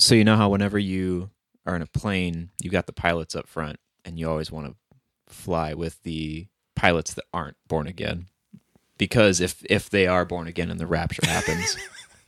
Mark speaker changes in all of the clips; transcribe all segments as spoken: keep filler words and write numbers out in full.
Speaker 1: So you know how whenever you are in a plane, you've got the pilots up front, and you always want to fly with the pilots that aren't born again. Because if, if they are born again and the rapture happens,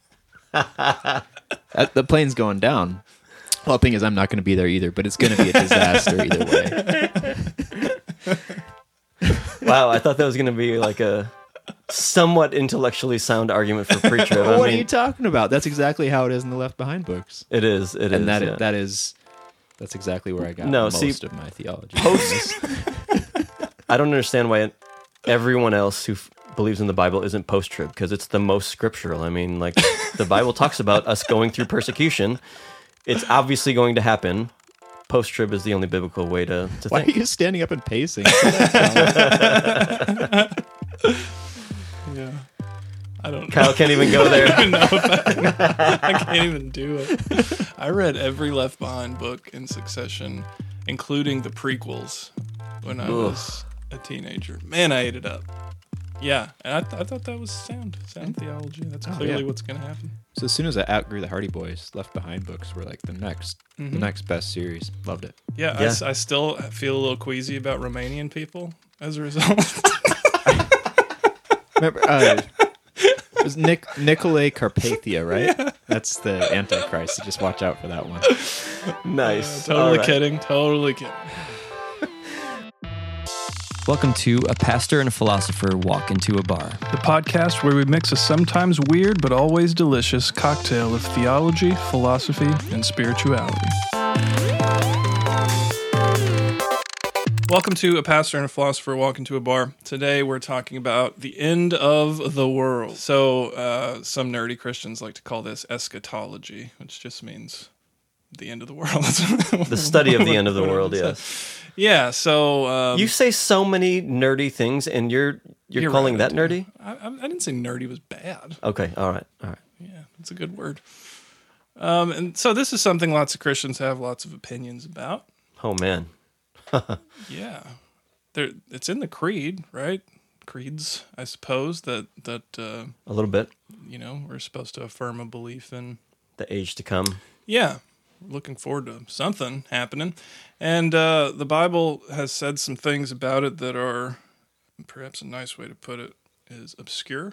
Speaker 1: the plane's going down. Well, the thing is, I'm not going to be there either, but it's going to be a disaster either way.
Speaker 2: Wow, I thought that was going to be like a somewhat intellectually sound argument for pre-trib.
Speaker 1: What
Speaker 2: I mean,
Speaker 1: are you talking about? That's exactly how it is in the Left Behind books.
Speaker 2: It is, it
Speaker 1: and
Speaker 2: is.
Speaker 1: that
Speaker 2: yeah.
Speaker 1: that is, that's exactly where I got
Speaker 2: No,
Speaker 1: most
Speaker 2: see,
Speaker 1: of my theology.
Speaker 2: Post, I don't understand why everyone else who f- believes in the Bible isn't post-trib, because it's the most scriptural. I mean, like, the Bible talks about us going through persecution. It's obviously going to happen. Post-trib is the only biblical way to, to
Speaker 1: Why
Speaker 2: think.
Speaker 1: are you standing up and pacing?
Speaker 3: Yeah. I don't know.
Speaker 2: Kyle can't even go there.
Speaker 3: I, don't know if I, I can't even do it. I read every Left Behind book in succession, including the prequels, when I
Speaker 2: Ugh.
Speaker 3: was a teenager. Man, I ate it up. Yeah, and I, th- I thought that was sound, sound theology. That's
Speaker 1: Oh,
Speaker 3: clearly
Speaker 1: yeah.
Speaker 3: what's going to happen.
Speaker 1: So as soon as I outgrew the Hardy Boys, Left Behind books were like the next,
Speaker 3: Mhm.
Speaker 1: the next best series. Loved it.
Speaker 3: Yeah, I
Speaker 2: Yeah.
Speaker 3: s- I, still feel a little queasy about Romanian people as a result.
Speaker 1: Remember, uh, it was Nic- Nicolae Carpathia, right? Yeah. That's the Antichrist. So just watch out for that one.
Speaker 2: Nice.
Speaker 3: Uh, totally
Speaker 2: All right.
Speaker 3: kidding. Totally kidding.
Speaker 2: Welcome to A Pastor and a Philosopher Walk Into a Bar.
Speaker 3: The podcast where we mix a sometimes weird but always delicious cocktail of theology, philosophy, and spirituality. Welcome to A Pastor and a Philosopher Walk Into a Bar. Today we're talking about the end of the world. So uh, some nerdy Christians like to call this eschatology, which just means the end of the world.
Speaker 2: The study of the end of the world, yes.
Speaker 3: Yeah, so... Um,
Speaker 2: You say so many nerdy things, and you're you're,
Speaker 3: You're
Speaker 2: calling
Speaker 3: right,
Speaker 2: that
Speaker 3: I do.
Speaker 2: nerdy?
Speaker 3: I, I I didn't say nerdy was bad.
Speaker 2: Okay, all right, all right.
Speaker 3: Yeah, that's a good word. Um, and so this is something lots of Christians have lots of opinions about.
Speaker 2: Oh, man.
Speaker 3: Yeah, there. It's in the creed, right? Creeds, I suppose that that uh,
Speaker 2: A little bit.
Speaker 3: you know we're supposed to affirm a belief in.
Speaker 2: The age to come.
Speaker 3: Yeah, looking forward to something happening, and uh, the Bible has said some things about it that are, perhaps a nice way to put it is obscure,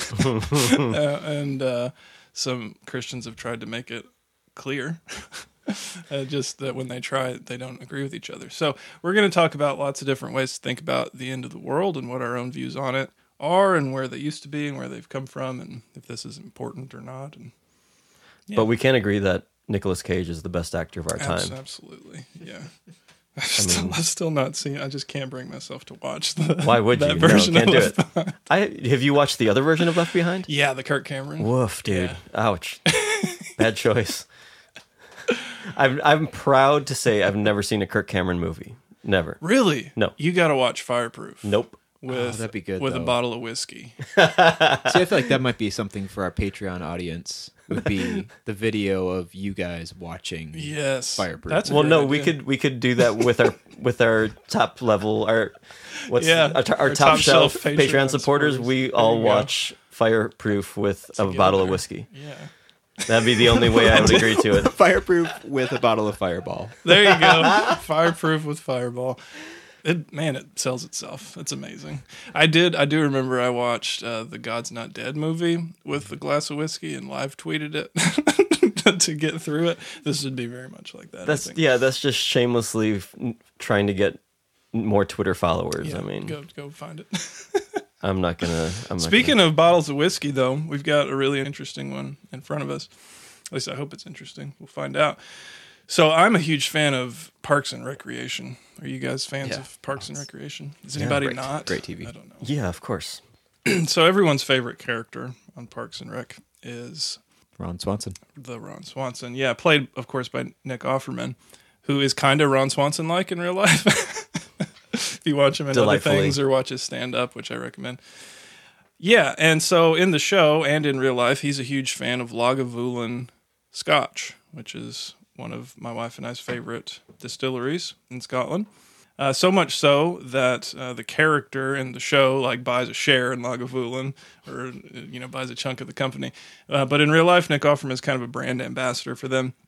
Speaker 3: uh, and uh, some Christians have tried to make it clear. Uh, just that when they try it, they don't agree with each other. So we're going to talk about lots of different ways to think about the end of the world and what our own views on it are and where they used to be and where they've come from and if this is important or not. And yeah.
Speaker 2: But we can agree that Nicolas Cage is the best actor of our
Speaker 3: Abs-
Speaker 2: time.
Speaker 3: Absolutely, yeah. I've still, I've still not seen. I just can't bring myself to watch the.
Speaker 2: Why would
Speaker 3: that
Speaker 2: you? No,
Speaker 3: version
Speaker 2: can't
Speaker 3: of
Speaker 2: do
Speaker 3: Left
Speaker 2: it.
Speaker 3: Behind.
Speaker 2: I have you watched the other version of Left Behind?
Speaker 3: Yeah, the Kirk Cameron.
Speaker 2: Woof, dude.
Speaker 3: Yeah.
Speaker 2: Ouch. Bad choice. I'm I'm proud to say I've never seen a Kirk Cameron movie. Never.
Speaker 3: Really?
Speaker 2: No.
Speaker 3: You got to watch Fireproof.
Speaker 2: Nope.
Speaker 3: With
Speaker 1: that'd be good,
Speaker 3: with a
Speaker 1: though.
Speaker 3: bottle of whiskey.
Speaker 1: See, I feel like that might be something for our Patreon audience. Would be the video of you guys watching.
Speaker 3: Yes,
Speaker 1: Fireproof.
Speaker 3: That's a
Speaker 2: Well,
Speaker 3: great
Speaker 2: no, we
Speaker 3: idea.
Speaker 2: could we could do that with our with our top level our what's
Speaker 3: Yeah,
Speaker 2: our, our,
Speaker 3: our
Speaker 2: top,
Speaker 3: top
Speaker 2: shelf,
Speaker 3: shelf
Speaker 2: Patreon,
Speaker 3: Patreon
Speaker 2: supporters.
Speaker 3: supporters.
Speaker 2: We
Speaker 3: There
Speaker 2: all
Speaker 3: you go.
Speaker 2: watch Fireproof with a bottle of
Speaker 3: Together.
Speaker 2: whiskey.
Speaker 3: Yeah.
Speaker 2: That'd be the only way I would agree to it.
Speaker 1: Fireproof with a bottle of Fireball.
Speaker 3: There you go. Fireproof with Fireball. It, man, it sells itself. It's amazing. I did. I do remember I watched uh, the God's Not Dead movie with a glass of whiskey and live tweeted it to get through it. This would be very much like that. I
Speaker 2: That's
Speaker 3: think.
Speaker 2: yeah. That's just shamelessly f- trying to get more Twitter followers.
Speaker 3: Yeah,
Speaker 2: I mean,
Speaker 3: go go find it.
Speaker 2: I'm not gonna. I'm not
Speaker 3: Speaking
Speaker 2: gonna,
Speaker 3: of bottles of whiskey, though, we've got a really interesting one in front of us. At least I hope it's interesting. We'll find out. So I'm a huge fan of Parks and Recreation. Are you guys fans
Speaker 1: Yeah.
Speaker 3: of Parks and Recreation? Is
Speaker 2: Yeah,
Speaker 3: anybody
Speaker 1: great.
Speaker 3: not?
Speaker 1: Great T V.
Speaker 3: I don't know.
Speaker 2: yeah, of course.
Speaker 3: So everyone's favorite character on Parks and Rec is
Speaker 1: Ron Swanson.
Speaker 3: the Ron Swanson. Yeah, played, of course, by Nick Offerman, who is kind of Ron Swanson-like in real life. If you watch him in other
Speaker 2: Delightfully.
Speaker 3: things or watch his stand-up, which I recommend. Yeah, and so in the show and in real life, he's a huge fan of Lagavulin Scotch, which is one of my wife and I's favorite distilleries in Scotland. Uh, so much so that uh, the character in the show like buys a share in Lagavulin, or you know buys a chunk of the company. Uh, but in real life, Nick Offerman is kind of a brand ambassador for them.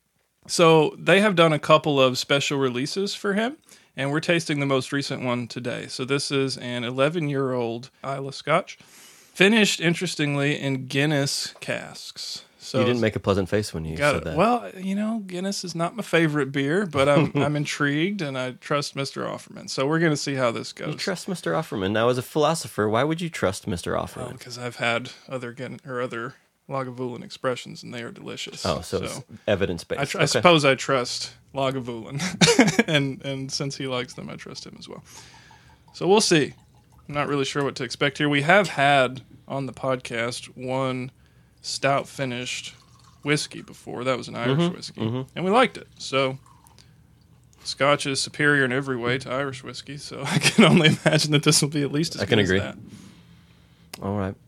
Speaker 3: So they have done a couple of special releases for him, and we're tasting the most recent one today. So this is an eleven-year-old Islay Scotch, finished, interestingly, in Guinness casks. So
Speaker 2: You didn't make a pleasant face when you
Speaker 3: got
Speaker 2: said
Speaker 3: it.
Speaker 2: that.
Speaker 3: Well, you know, Guinness is not my favorite beer, but I'm I'm intrigued, and I trust Mister Offerman. So we're going to see how this goes.
Speaker 2: You trust Mister Offerman. Now, as a philosopher, why would you trust Mister Offerman?
Speaker 3: Because I've had other Guin- or other Lagavulin expressions, and they are delicious.
Speaker 2: oh, so, it's evidence-based.
Speaker 3: I, tr- I
Speaker 2: Okay.
Speaker 3: suppose I trust Lagavulin, and and since he likes them, I trust him as well. So we'll see. I'm not really sure what to expect here. We have had on the podcast one stout finished whiskey before. That was an Irish
Speaker 2: Mm-hmm,
Speaker 3: whiskey, and we liked it. So Scotch is superior in every way to Irish whiskey. So I can only imagine that this will be at least as
Speaker 2: I
Speaker 3: good
Speaker 2: can
Speaker 3: as
Speaker 2: agree.
Speaker 3: that.
Speaker 2: All right.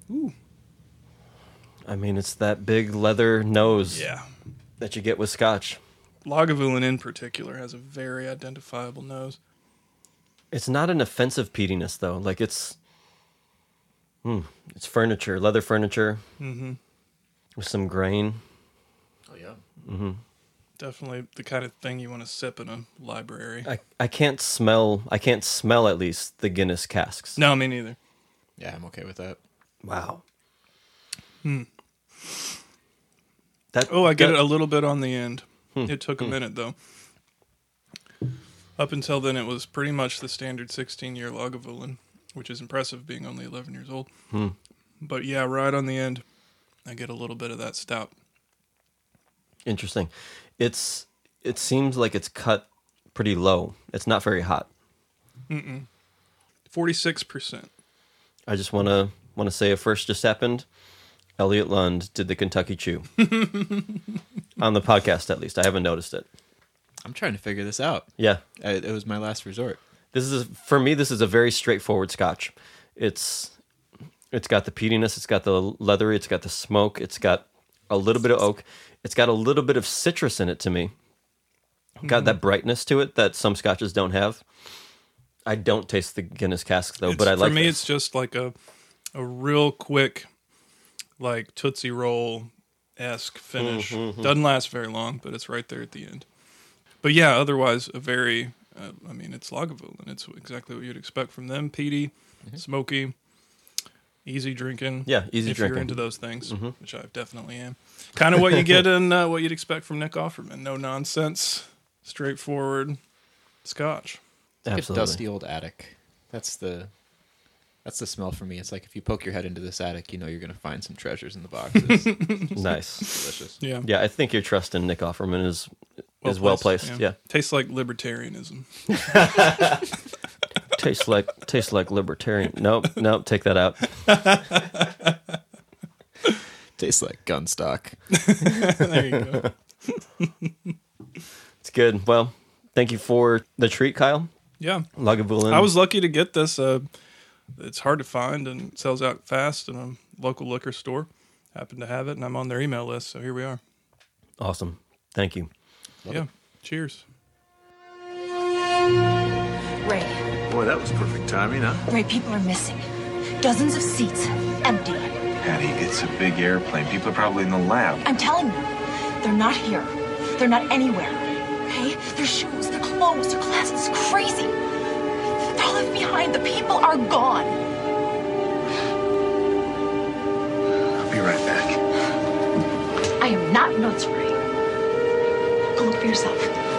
Speaker 2: I mean, it's that big leather nose
Speaker 3: Yeah.
Speaker 2: that you get with Scotch.
Speaker 3: Lagavulin in particular has a very identifiable nose.
Speaker 2: It's not an offensive peatiness, though. Like, it's... Hmm, it's furniture, leather furniture
Speaker 3: Mm-hmm.
Speaker 2: with some grain.
Speaker 1: Oh yeah.
Speaker 3: Definitely the kind of thing you want to sip in a library.
Speaker 2: I, I can't smell, I can't smell at least the Guinness casks.
Speaker 3: No, me neither.
Speaker 1: Yeah, I'm okay with that.
Speaker 2: Wow.
Speaker 3: Hmm.
Speaker 2: That,
Speaker 3: Oh, I get
Speaker 2: that-
Speaker 3: it a little bit on the end.
Speaker 2: Hmm.
Speaker 3: It took a minute, though. Up until then, it was pretty much the standard sixteen-year Lagavulin, which is impressive, being only eleven years old.
Speaker 2: Hmm.
Speaker 3: But yeah, right on the end, I get a little bit of that stout.
Speaker 2: Interesting. It's it seems like it's cut pretty low. It's not very hot.
Speaker 3: forty-six percent.
Speaker 2: I just want to want to say a first just happened. Elliot Lund did the Kentucky Chew on the podcast. At least I haven't noticed it.
Speaker 1: I'm trying to figure this out.
Speaker 2: Yeah,
Speaker 1: I, it was my last resort.
Speaker 2: this is for me. This is a very straightforward Scotch. It's it's got the peatiness. It's got the leathery. It's got the smoke. It's got a little bit of oak. It's got a little bit of citrus in it to me. Got that brightness to it that some Scotches don't have. I don't taste the Guinness casks though,
Speaker 3: It's-
Speaker 2: but I like
Speaker 3: For me,
Speaker 2: this.
Speaker 3: it's just like a a real quick, like Tootsie Roll esque finish.
Speaker 2: Mm-hmm.
Speaker 3: Doesn't last very long, but it's right there at the end. But yeah, otherwise a very, uh, I mean, it's Lagavulin. It's exactly what you'd expect from them. Peaty, smoky, easy drinking.
Speaker 2: Yeah, easy
Speaker 3: if
Speaker 2: drinking. Mm-hmm.
Speaker 3: you're into those things, which I definitely am. Kind of what you get in uh, what you'd expect from Nick Offerman. No nonsense, straightforward Scotch.
Speaker 1: Like a
Speaker 2: Absolutely.
Speaker 1: dusty old attic. That's the that's the smell for me. It's like if you poke your head into this attic, you know you're going to find some treasures in the boxes.
Speaker 2: Nice.
Speaker 1: Delicious.
Speaker 3: Yeah.
Speaker 2: Yeah, I think your trust in Nick Offerman is is well placed. Yeah.
Speaker 3: Tastes like libertarianism.
Speaker 2: tastes like tastes like libertarian. Nope, nope. Take that out.
Speaker 1: Tastes like gun stock.
Speaker 3: There you go.
Speaker 2: It's good. Well, thank you for the treat, Kyle.
Speaker 3: Yeah.
Speaker 2: Lagavulin.
Speaker 3: I was lucky to get this. Uh, it's hard to find and it sells out fast in a local liquor store. Happen to have it, and I'm on their email list, so here we are.
Speaker 2: awesome. Thank you.
Speaker 3: yeah. Cheers.
Speaker 4: Ray,
Speaker 5: Boy, that was perfect timing, huh?
Speaker 4: Ray, people are missing. Dozens of seats empty.
Speaker 5: Patty, it's a big airplane. People are probably in the lab.
Speaker 4: I'm telling you, they're not here. They're not anywhere. Okay? Their shoes, their clothes, their glasses. It's crazy. They're all left behind. The people are gone.
Speaker 5: I'll be right back.
Speaker 4: I am not nuts, Ray. Go look for yourself.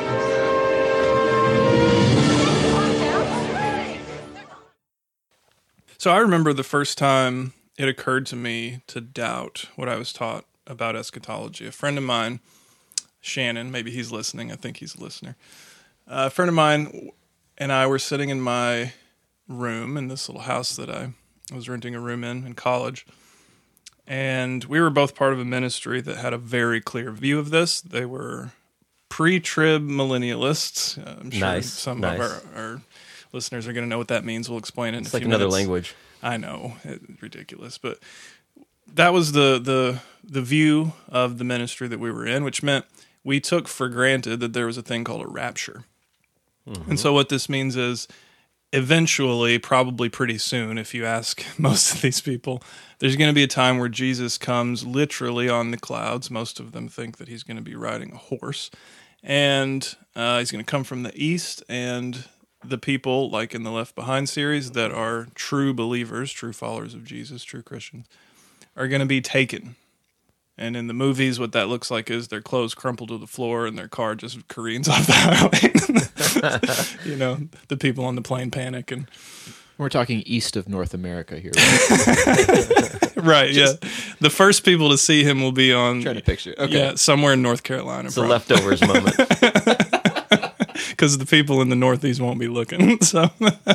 Speaker 3: So I remember the first time it occurred to me to doubt what I was taught about eschatology. A friend of mine, Shannon, maybe he's listening. I think he's a listener. Uh, a friend of mine and I were sitting in my room in this little house that I was renting a room in in college. And we were both part of a ministry that had a very clear view of this. They were pre-trib millennialists. Uh, I'm sure
Speaker 2: Nice,
Speaker 3: some
Speaker 2: nice.
Speaker 3: of our, our listeners are going to know what that means. We'll explain it in
Speaker 2: It's
Speaker 3: a
Speaker 2: like
Speaker 3: few
Speaker 2: another
Speaker 3: minutes.
Speaker 2: language.
Speaker 3: I know, it's ridiculous, but that was the the the view of the ministry that we were in, which meant we took for granted that there was a thing called a rapture. And so what this means is eventually, probably pretty soon, if you ask most of these people, there's going to be a time where Jesus comes literally on the clouds. Most of them think that he's going to be riding a horse, and uh, he's going to come from the east, and the people, like in the Left Behind series, that are true believers, true followers of Jesus, true Christians, are going to be taken. And in the movies, what that looks like is their clothes crumple to the floor and their car just careens off the highway. You know, the people on the plane panic. And
Speaker 1: We're talking east of North America here. Right?
Speaker 3: right,
Speaker 1: Just-
Speaker 3: yeah. The first people to see him will be on,
Speaker 1: Trying to picture. Okay.
Speaker 3: yeah, somewhere in North Carolina.
Speaker 2: It's a leftovers moment.
Speaker 3: Because the people in the Northeast won't be looking. So,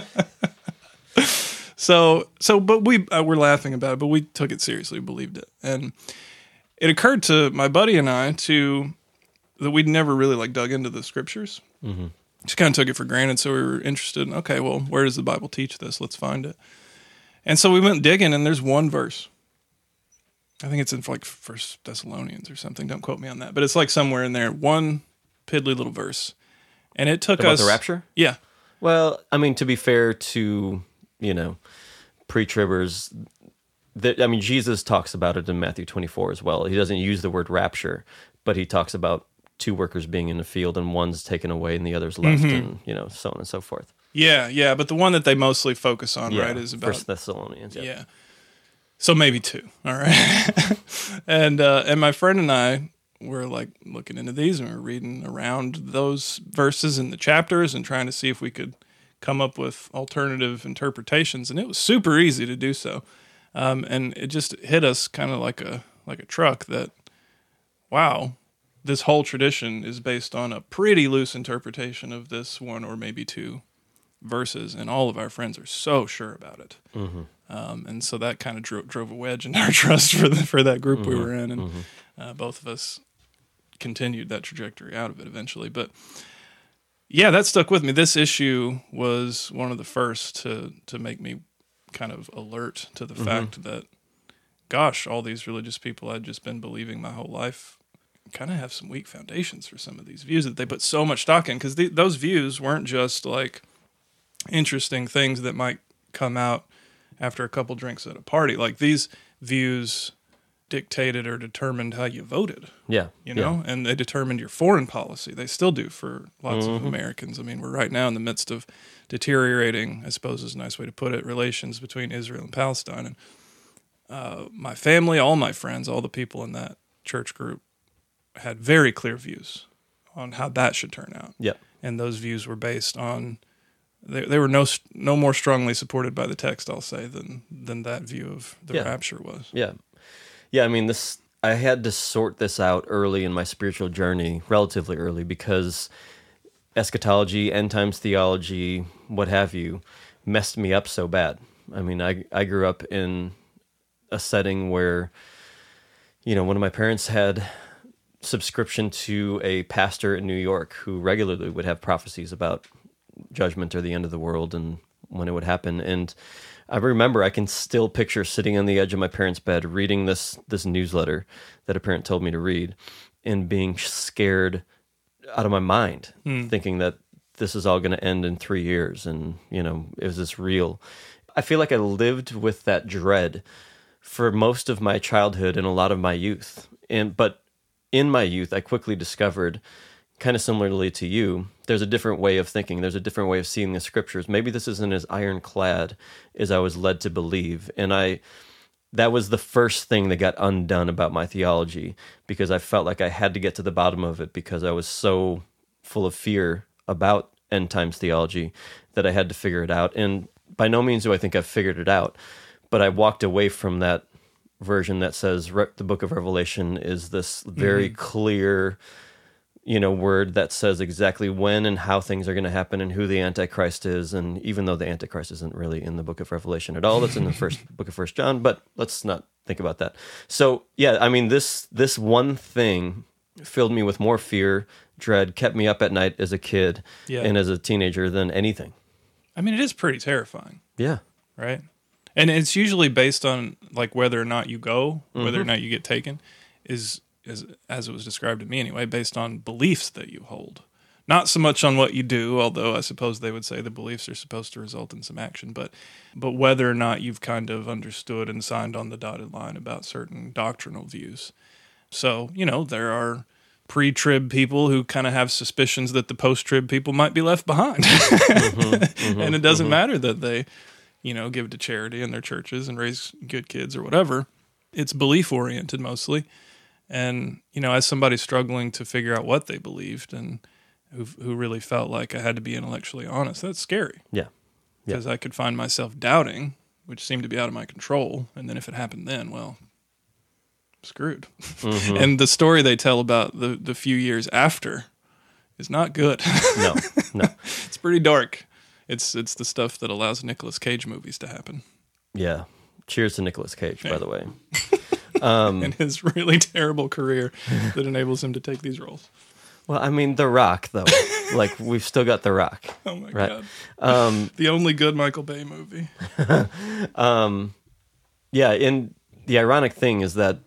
Speaker 3: so, so, but we uh, were laughing about it, but we took it seriously, believed it, and it occurred to my buddy and I to that we'd never really like dug into the scriptures. Mm-hmm. Just kind of took it for granted. So we were interested in, okay, well, where does the Bible teach this? Let's find it. And so we went digging, and there's one verse. I think it's in like First Thessalonians or something. Don't quote me on that, but it's like somewhere in there. One piddly little verse, and it took
Speaker 2: About
Speaker 3: us
Speaker 2: the rapture?
Speaker 3: Yeah,
Speaker 2: Well, I mean, to be fair to, you know, pre-tribbers, that, I mean, Jesus talks about it in Matthew twenty-four as well. He doesn't use the word rapture, but he talks about two workers being in the field and one's taken away and the other's left,
Speaker 3: Mm-hmm.
Speaker 2: and, you know, so on and so forth.
Speaker 3: yeah, yeah. But the one that they mostly focus on, right, is about
Speaker 2: First Thessalonians. Yeah.
Speaker 3: yeah. So maybe two. All right. and uh, and my friend and I were like looking into these, and we we're reading around those verses in the chapters and trying to see if we could come up with alternative interpretations. And it was super easy to do so. Um, and it just hit us kind of like a like a truck that, wow, this whole tradition is based on a pretty loose interpretation of this one or maybe two verses, and all of our friends are so sure about it.
Speaker 2: Mm-hmm.
Speaker 3: Um, and so that kind of dro- drove a wedge in our trust for the, for that group
Speaker 2: Mm-hmm.
Speaker 3: we were in, and uh, both of us continued that trajectory out of it eventually. But yeah, that stuck with me. This issue was one of the first to to make me kind of alert to the
Speaker 2: Mm-hmm.
Speaker 3: fact that, gosh, all these religious people I'd just been believing my whole life kind of have some weak foundations for some of these views that they put so much stock in, because those views weren't just like interesting things that might come out after a couple drinks at a party. Like, these views dictated or determined how you voted,
Speaker 2: Yeah.
Speaker 3: you know, and they determined your foreign policy. They still do for lots of Americans. I mean, we're right now in the midst of deteriorating, I suppose is a nice way to put it, relations between Israel and Palestine. And uh, my family, all my friends, all the people in that church group had very clear views on how that should turn out.
Speaker 2: Yeah.
Speaker 3: And those views were based on, they, they were no no more strongly supported by the text, I'll say, than than that view of the
Speaker 2: Yeah.
Speaker 3: rapture was.
Speaker 2: Yeah. Yeah, I mean, this, I had to sort this out early in my spiritual journey, relatively early, because eschatology, end times theology, what have you, messed me up so bad. I mean, I I grew up in a setting where, you know, one of my parents had subscription to a pastor in New York who regularly would have prophecies about judgment or the end of the world and when it would happen. And I remember, I can still picture sitting on the edge of my parents' bed reading this this newsletter that a parent told me to read and being scared out of my mind, thinking that this is all going to end in three years and, you know, is this real? I feel like I lived with that dread for most of my childhood and a lot of my youth. And but in my youth, I quickly discovered, kind of similarly to you, there's a different way of thinking. There's a different way of seeing the scriptures. Maybe this isn't as ironclad as I was led to believe. And I, that was the first thing that got undone about my theology, because I felt like I had to get to the bottom of it because I was so full of fear about end times theology that I had to figure it out. And by no means do I think I've figured it out, but I walked away from that version that says Re- the book of Revelation is this very mm-hmm. clear, you know, word that says exactly when and how things are going to happen and who the Antichrist is. And even though the Antichrist isn't really in the book of Revelation at all, that's in the first book of First John, but let's not think about that. So yeah, I mean, this, this one thing filled me with more fear, dread, kept me up at night as a kid
Speaker 3: Yeah.
Speaker 2: and as a teenager than anything.
Speaker 3: I mean, it is pretty terrifying,
Speaker 2: Yeah.
Speaker 3: right? And it's usually based on like whether or not you go, whether
Speaker 2: Mm-hmm.
Speaker 3: or not you get taken, is is as it was described to me anyway, based on beliefs that you hold, Not so much on what you do, although I suppose they would say the beliefs are supposed to result in some action, but but whether or not you've kind of understood and signed on the dotted line about certain doctrinal views. So, you know, there are pre-trib people who kind of have suspicions that the post-trib people might be left behind. mm-hmm, mm-hmm, and it doesn't mm-hmm. matter that they, you know, give to charity in their churches and raise good kids or whatever. It's belief-oriented mostly. And, you know, as somebody struggling to figure out what they believed and who who really felt like I had to be intellectually honest, that's scary.
Speaker 2: Yeah.
Speaker 3: Because yeah. I could find myself doubting, which seemed to be out of my control. And then if it happened then, well, screwed. Mm-hmm. And the story they tell about the, the few years after is not good.
Speaker 2: No, no.
Speaker 3: It's pretty dark. It's it's the stuff that allows Nicolas Cage movies to happen.
Speaker 2: Yeah. Cheers to Nicolas Cage, yeah. by the way.
Speaker 3: Um, and his really terrible career that enables him to take these roles.
Speaker 2: Well, I mean, The Rock, though. Like, we've still got The Rock.
Speaker 3: Oh, my
Speaker 2: right?
Speaker 3: God.
Speaker 2: Um,
Speaker 3: the only good Michael Bay movie.
Speaker 2: um, yeah, and the ironic thing is that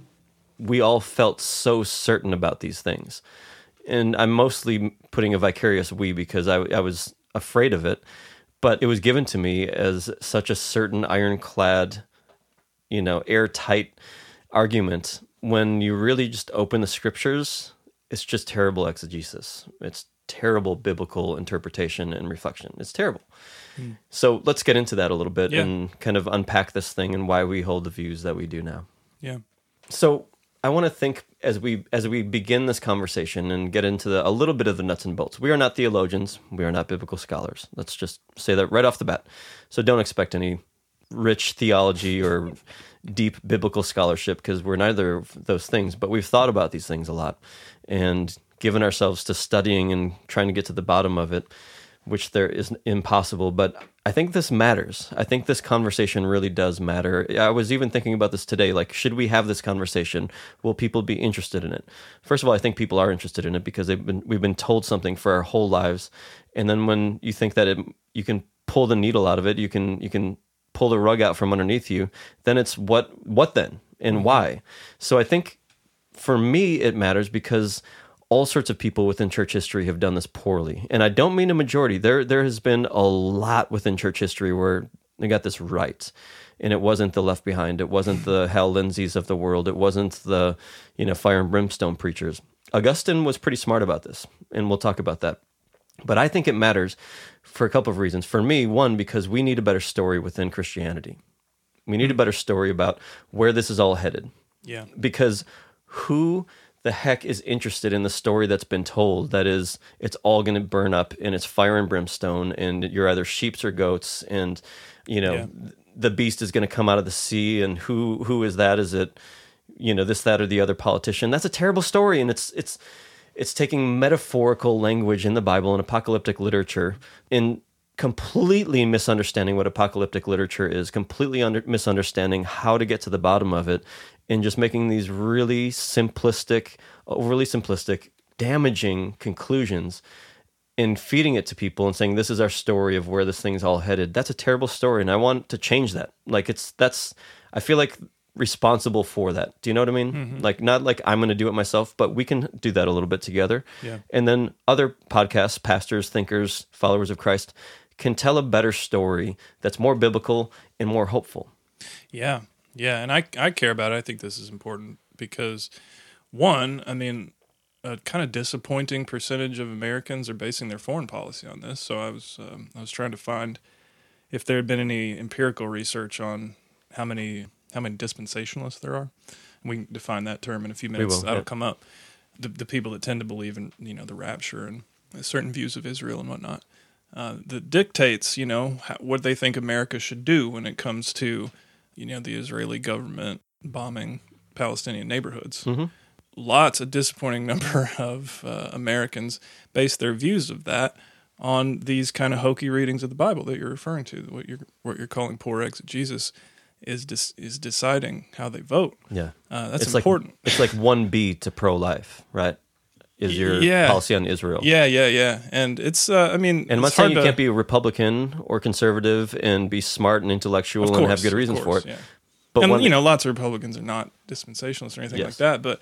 Speaker 2: we all felt so certain about these things. And I'm mostly putting a vicarious we because I, I was afraid of it. But it was given to me as such a certain ironclad, you know, airtight argument. When you really just open the scriptures, it's just terrible exegesis. It's terrible biblical interpretation and reflection. It's terrible. Mm. So let's get into that a little bit yeah. and kind of unpack this thing and why we hold the views that we do now.
Speaker 3: Yeah.
Speaker 2: So I want to think as we as we begin this conversation and get into the, a little bit of the nuts and bolts. We are not theologians. We are not biblical scholars. Let's just say that right off the bat. So don't expect any rich theology or deep biblical scholarship because we're neither of those things, but we've thought about these things a lot and given ourselves to studying and trying to get to the bottom of it, which there is impossible. But I think this matters. I think this conversation really does matter. I was even thinking about this today, like, should we have this conversation? Will people be interested in it? First of all, I think people are interested in it because they've been we've been told something for our whole lives. And then when you think that it, you can pull the needle out of it, you can you can pull the rug out from underneath you, then it's what what then and why? So I think for me it matters because all sorts of people within church history have done this poorly. And I don't mean a majority. There there has been a lot within church history where they got this right. And it wasn't the Left Behind. It wasn't the Hal Lindsays of the world. It wasn't the, you know, fire and brimstone preachers. Augustine was pretty smart about this, and we'll talk about that. But I think it matters for a couple of reasons. For me, one, because we need a better story within Christianity. We need a better story about where this is all headed.
Speaker 3: Yeah.
Speaker 2: Because who the heck is interested in the story that's been told that is, it's all going to burn up and it's fire and brimstone and you're either sheep or goats and, you know, yeah. the beast is going to come out of the sea and who who is that? Is it, you know, this, that, or the other politician? That's a terrible story, and it's it's it's taking metaphorical language in the Bible and apocalyptic literature and completely misunderstanding what apocalyptic literature is, completely under, misunderstanding how to get to the bottom of it, and just making these really simplistic, overly simplistic, damaging conclusions and feeding it to people and saying, this is our story of where this thing's all headed. That's a terrible story, and I want to change that. Like, it's, that's, I feel like responsible for that. Do you know what I mean? Mm-hmm. Like, not like I'm going to do it myself, but we can do that a little bit together.
Speaker 3: Yeah.
Speaker 2: And then other podcasts, pastors, thinkers, followers of Christ can tell a better story that's more biblical and more hopeful.
Speaker 3: Yeah. Yeah. And I, I care about it. I think this is important because, one, I mean, a kind of disappointing percentage of Americans are basing their foreign policy on this. So I was um, I was trying to find if there had been any empirical research on how many how many dispensationalists there are. We can define that term in a few minutes.
Speaker 2: Will,
Speaker 3: That'll
Speaker 2: yeah.
Speaker 3: come up. The the people that tend to believe in, you know, the rapture and certain views of Israel and whatnot. Uh, that dictates, you know, how, what they think America should do when it comes to, you know, the Israeli government bombing Palestinian neighborhoods.
Speaker 2: Mm-hmm.
Speaker 3: Lots, a disappointing number of uh, Americans base their views of that on these kind of hokey readings of the Bible that you're referring to. What you're what you're calling poor exegesis is dis, is deciding how they vote.
Speaker 2: Yeah,
Speaker 3: uh, that's
Speaker 2: it's
Speaker 3: important.
Speaker 2: Like, it's like one B to pro-life, right? Is your
Speaker 3: yeah.
Speaker 2: policy on Israel?
Speaker 3: Yeah, yeah, yeah. And it's, uh, I mean,
Speaker 2: and I'm not
Speaker 3: it's
Speaker 2: saying you
Speaker 3: hard to,
Speaker 2: can't be a Republican or conservative and be smart and intellectual
Speaker 3: course,
Speaker 2: and have good reasons
Speaker 3: course,
Speaker 2: for it.
Speaker 3: Yeah.
Speaker 2: But
Speaker 3: and
Speaker 2: when,
Speaker 3: you know, lots of Republicans are not dispensationalists or anything
Speaker 2: yes.
Speaker 3: like that. But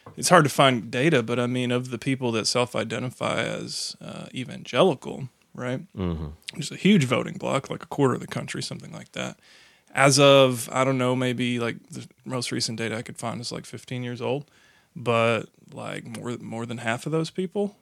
Speaker 3: it's hard to find data, but I mean, of the people that self-identify as uh, evangelical, right? Mm-hmm. There's a huge voting bloc, like a quarter of the country, something like that. As of, I don't know, maybe like the most recent data I could find is like fifteen years old, but like more more than half of those people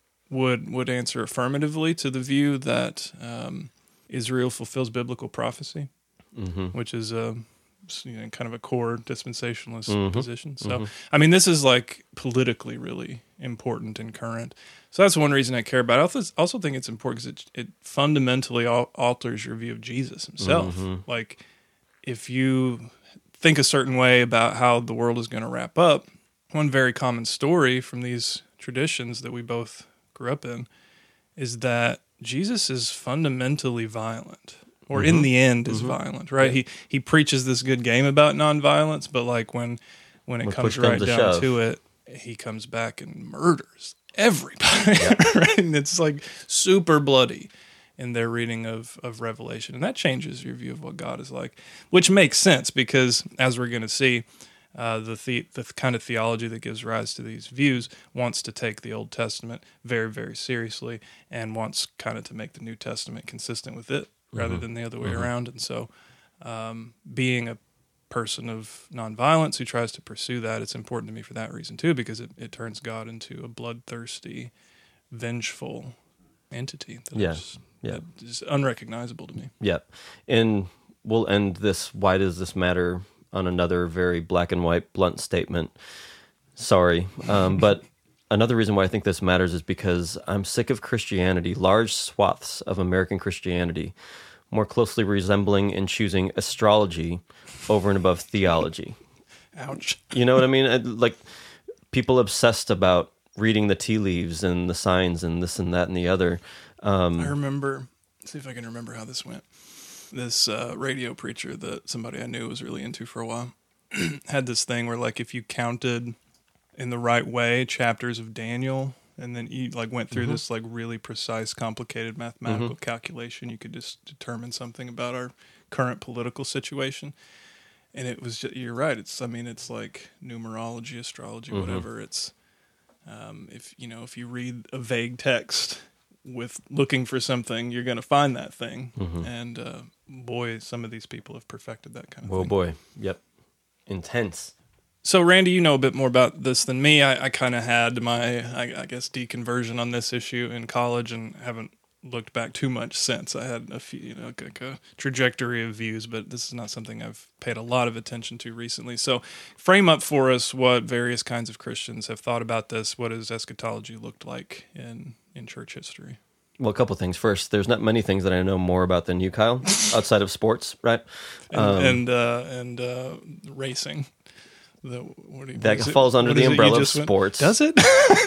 Speaker 3: would would answer affirmatively to the view that um, Israel fulfills biblical prophecy, mm-hmm. which is a you know, kind of a core dispensationalist mm-hmm. position. So, mm-hmm. I mean, this is like politically really important and current. So that's one reason I care about it. I also, also think it's important because it, it fundamentally al- alters your view of Jesus himself. Mm-hmm. Like, if you think a certain way about how the world is going to wrap up, one very common story from these traditions that we both grew up in is that Jesus is fundamentally violent. Or mm-hmm. in the end is mm-hmm. violent, right? Yeah. He he preaches this good game about nonviolence, but like when when it when comes right down shove. to it, he comes back and murders everybody, yeah. right? And it's like super bloody in their reading of, of Revelation. And that changes your view of what God is like, which makes sense because, as we're going to see, uh, the, the the kind of theology that gives rise to these views wants to take the Old Testament very, very seriously and wants kind of to make the New Testament consistent with it, rather mm-hmm. than the other way mm-hmm. around. And so um, being a person of nonviolence who tries to pursue that, it's important to me for that reason too, because it, it turns God into a bloodthirsty, vengeful entity that,
Speaker 2: yeah.
Speaker 3: is,
Speaker 2: yeah.
Speaker 3: that is unrecognizable to me.
Speaker 2: Yeah. And we'll end this why does this matter on another very black and white, blunt statement. Sorry. Um, but another reason why I think this matters is because I'm sick of Christianity, large swaths of American Christianity, more closely resembling and choosing astrology over and above theology.
Speaker 3: Ouch.
Speaker 2: You know what I mean? Like, people obsessed about reading the tea leaves and the signs and this and that and the other. Um,
Speaker 3: I remember, let's see if I can remember how this went. This uh, radio preacher that somebody I knew was really into for a while had this thing where, like, if you counted in the right way chapters of Daniel and then you like went through mm-hmm. this like really precise, complicated mathematical mm-hmm. calculation, you could just determine something about our current political situation. And it was just, you're right. It's, I mean, it's like numerology, astrology, mm-hmm. whatever. It's, um, if, you know, if you read a vague text with looking for something, you're going to find that thing. Mm-hmm. And, uh, boy, some of these people have perfected that kind of
Speaker 2: Whoa,
Speaker 3: thing.
Speaker 2: Oh boy. Yep. Intense.
Speaker 3: So, Randy, you know a bit more about this than me. I, I kind of had my, I, I guess, deconversion on this issue in college and haven't looked back too much since. I had a few, you know, like a trajectory of views, but this is not something I've paid a lot of attention to recently. So, frame up for us what various kinds of Christians have thought about this. What has eschatology looked like in, in church history?
Speaker 2: Well, a couple things. First, there's not many things that I know more about than you, Kyle, outside of sports, right?
Speaker 3: And um, and, uh, and uh, racing. The, what do you,
Speaker 2: that falls it? under what the umbrella of sports.
Speaker 3: Went? Does it?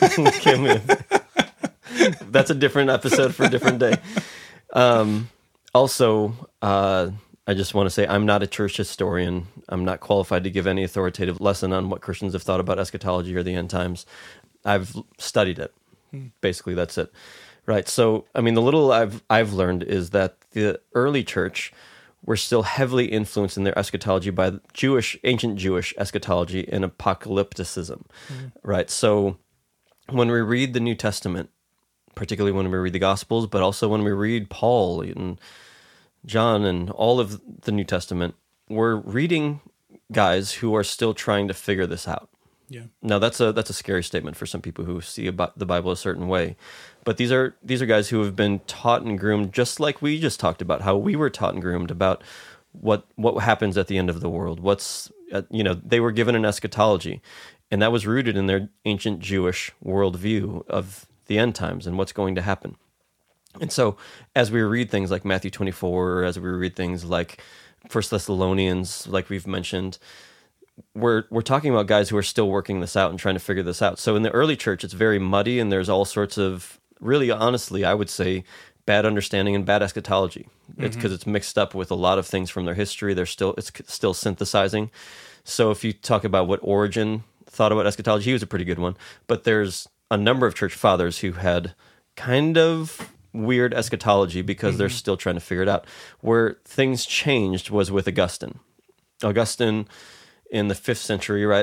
Speaker 2: That's a different episode for a different day. Um, also, uh, I just want to say I'm not a church historian. I'm not qualified to give any authoritative lesson on what Christians have thought about eschatology or the end times. I've studied it. Hmm. Basically, that's it. Right. So, I mean, the little I've I've learned is that the early church were still heavily influenced in their eschatology by Jewish, ancient Jewish eschatology and apocalypticism, mm-hmm. right? So when we read the New Testament, particularly when we read the Gospels, but also when we read Paul and John and all of the New Testament, we're reading guys who are still trying to figure this out.
Speaker 3: Yeah.
Speaker 2: Now that's a that's a scary statement for some people who see about the Bible a certain way, but these are these are guys who have been taught and groomed just like we just talked about how we were taught and groomed about what what happens at the end of the world. What's uh, you know they were given an eschatology, and that was rooted in their ancient Jewish worldview of the end times and what's going to happen. And so, as we read things like Matthew twenty-four, or as we read things like First Thessalonians, like we've mentioned. We're we're talking about guys who are still working this out and trying to figure this out. So in the early church, it's very muddy, and there's all sorts of, really honestly, I would say, bad understanding and bad eschatology. Mm-hmm. It's because it's mixed up with a lot of things from their history. They're still it's still synthesizing. So if you talk about what Origen thought about eschatology, he was a pretty good one. But there's a number of church fathers who had kind of weird eschatology because mm-hmm. they're still trying to figure it out. Where things changed was with Augustine. Augustine... in the fifth century, right,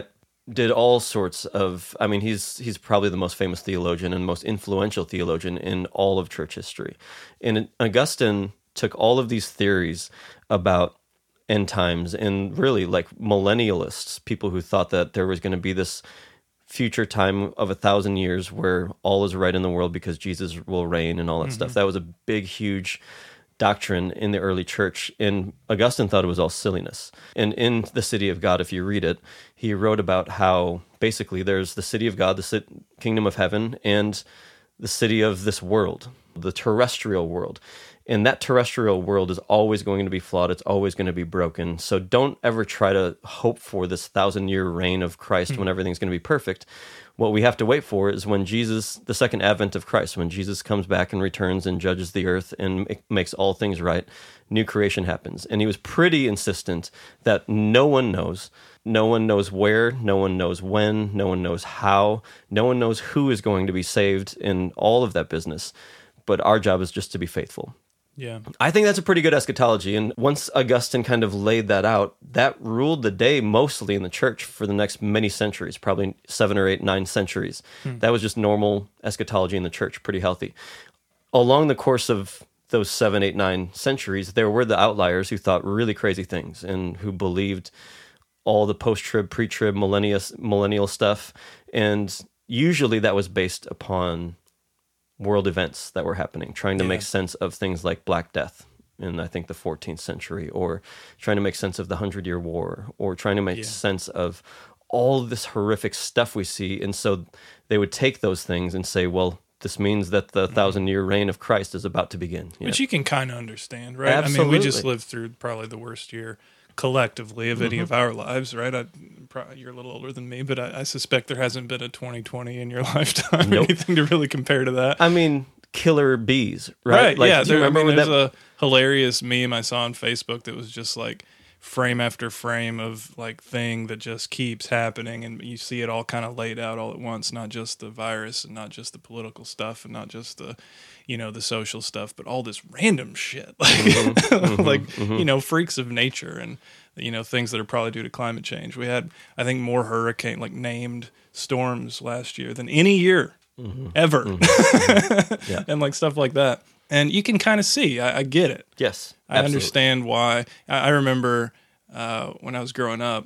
Speaker 2: did all sorts of, I mean, he's he's probably the most famous theologian and most influential theologian in all of church history. And Augustine took all of these theories about end times and really like millennialists, people who thought that there was going to be this future time of a thousand years where all is right in the world because Jesus will reign and all that mm-hmm. stuff. That was a big, huge doctrine in the early church, and Augustine thought it was all silliness. And in The City of God, if you read it, he wrote about how basically there's the city of God, the sit- kingdom of heaven, and the city of this world, the terrestrial world. And that terrestrial world is always going to be flawed. It's always going to be broken. So don't ever try to hope for this thousand-year reign of Christ mm-hmm. when everything's going to be perfect. What we have to wait for is when Jesus, the second advent of Christ, when Jesus comes back and returns and judges the earth and makes all things right, new creation happens. And he was pretty insistent that no one knows. No one knows where, no one knows when, no one knows how, no one knows who is going to be saved in all of that business. But our job is just to be faithful.
Speaker 3: Yeah.
Speaker 2: I think that's a pretty good eschatology. And once Augustine kind of laid that out, that ruled the day mostly in the church for the next many centuries, probably seven or eight, nine centuries. Hmm. That was just normal eschatology in the church, pretty healthy. Along the course of those seven, eight, nine centuries, there were the outliers who thought really crazy things and who believed all the post-trib, pre-trib, millennial, millennial stuff. And usually that was based upon world events that were happening, trying to yeah. make sense of things like Black Death in, I think, the fourteenth century, or trying to make sense of the Hundred Year War, or trying to make yeah. sense of all this horrific stuff we see. And so they would take those things and say, well, this means that the thousand-year reign of Christ is about to begin. You
Speaker 3: Which
Speaker 2: know?
Speaker 3: you can kind of understand, right?
Speaker 2: Absolutely.
Speaker 3: I mean, we just lived through probably the worst year collectively of any mm-hmm. of our lives, right? I, probably, you're a little older than me, but I, I suspect there hasn't been a twenty twenty in your lifetime
Speaker 2: nope.
Speaker 3: or anything to really compare to that.
Speaker 2: I mean, killer bees, right?
Speaker 3: Right,
Speaker 2: like,
Speaker 3: yeah.
Speaker 2: Do you
Speaker 3: There,
Speaker 2: remember
Speaker 3: I mean,
Speaker 2: when
Speaker 3: there's
Speaker 2: that...
Speaker 3: a hilarious meme I saw on Facebook that was just like frame after frame of like thing that just keeps happening, and you see it all kind of laid out all at once, not just the virus and not just the political stuff and not just the, you know, the social stuff, but all this random shit, like, mm-hmm, like mm-hmm. you know, freaks of nature and, you know, things that are probably due to climate change. We had, I think, more hurricane, like named storms last year than any year mm-hmm. ever. Mm-hmm. Yeah. And like stuff like that. And you can kind of see, I, I get it.
Speaker 2: Yes.
Speaker 3: I absolutely. understand why. I, I remember uh, when I was growing up,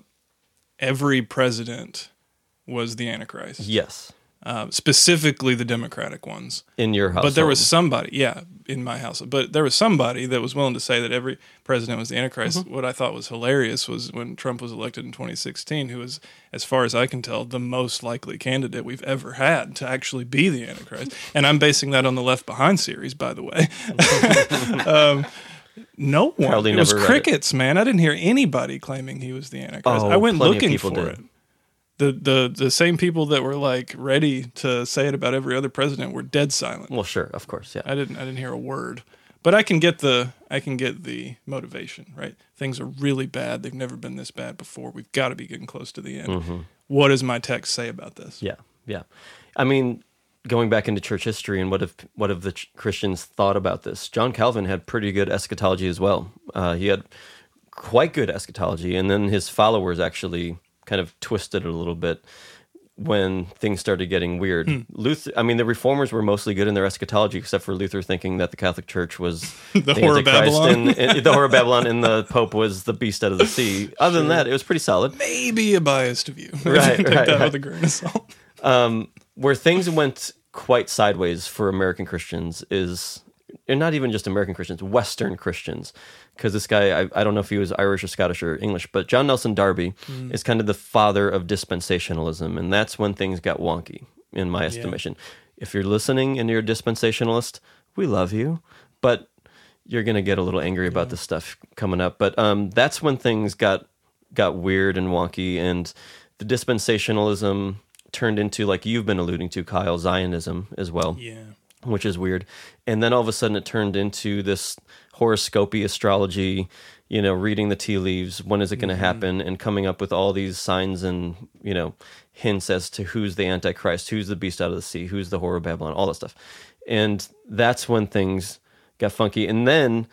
Speaker 3: every president was the Antichrist.
Speaker 2: Yes.
Speaker 3: Uh, specifically the Democratic ones.
Speaker 2: In your house.
Speaker 3: But there was somebody, yeah, in my house. But there was somebody that was willing to say that every president was the Antichrist. Mm-hmm. What I thought was hilarious was when Trump was elected in twenty sixteen, who was, as far as I can tell, the most likely candidate we've ever had to actually be the Antichrist. And I'm basing that on the Left Behind series, by the way. um, no one.
Speaker 2: Probably
Speaker 3: it was
Speaker 2: never
Speaker 3: crickets, man. I didn't hear anybody claiming he was the Antichrist.
Speaker 2: Oh,
Speaker 3: I went
Speaker 2: plenty
Speaker 3: looking
Speaker 2: of people
Speaker 3: for
Speaker 2: did.
Speaker 3: it. The, the the same people that were like ready to say it about every other president were dead silent.
Speaker 2: Well, sure, of course, yeah.
Speaker 3: I didn't I didn't hear a word, but I can get the I can get the motivation. Right, things are really bad. They've never been this bad before. We've got to be getting close to the end. Mm-hmm. What does my text say about this?
Speaker 2: Yeah, yeah. I mean, going back into church history and what have what have the ch- Christians thought about this? John Calvin had pretty good eschatology as well. Uh, he had quite good eschatology, and then his followers actually kind of twisted it a little bit when things started getting weird. Hmm. Luther, I mean, the reformers were mostly good in their eschatology, except for Luther thinking that the Catholic Church was
Speaker 3: the,
Speaker 2: the
Speaker 3: whore of Babylon,
Speaker 2: and, and, the whore of Babylon, and the Pope was the beast out of the sea. Other sure. than that, it was pretty solid.
Speaker 3: Maybe a biased view,
Speaker 2: right?
Speaker 3: Take
Speaker 2: right,
Speaker 3: that
Speaker 2: right.
Speaker 3: with a grain of salt.
Speaker 2: Um, where things went quite sideways for American Christians is, and not even just American Christians, Western Christians. Because this guy, I, I don't know if he was Irish or Scottish or English, but John Nelson Darby mm. is kind of the father of dispensationalism, and that's when things got wonky, in my estimation. Yeah. If you're listening and you're a dispensationalist, we love you, but you're going to get a little angry about yeah. this stuff coming up. But um, that's when things got got weird and wonky, and the dispensationalism turned into, like you've been alluding to, Kyle, Zionism as well.
Speaker 3: Yeah.
Speaker 2: Which is weird. And then all of a sudden it turned into this horoscopy astrology, you know, reading the tea leaves, when is it going to mm-hmm. happen, and coming up with all these signs and, you know, hints as to who's the Antichrist, who's the beast out of the sea, who's the whore of Babylon, all that stuff. And that's when things got funky. And then the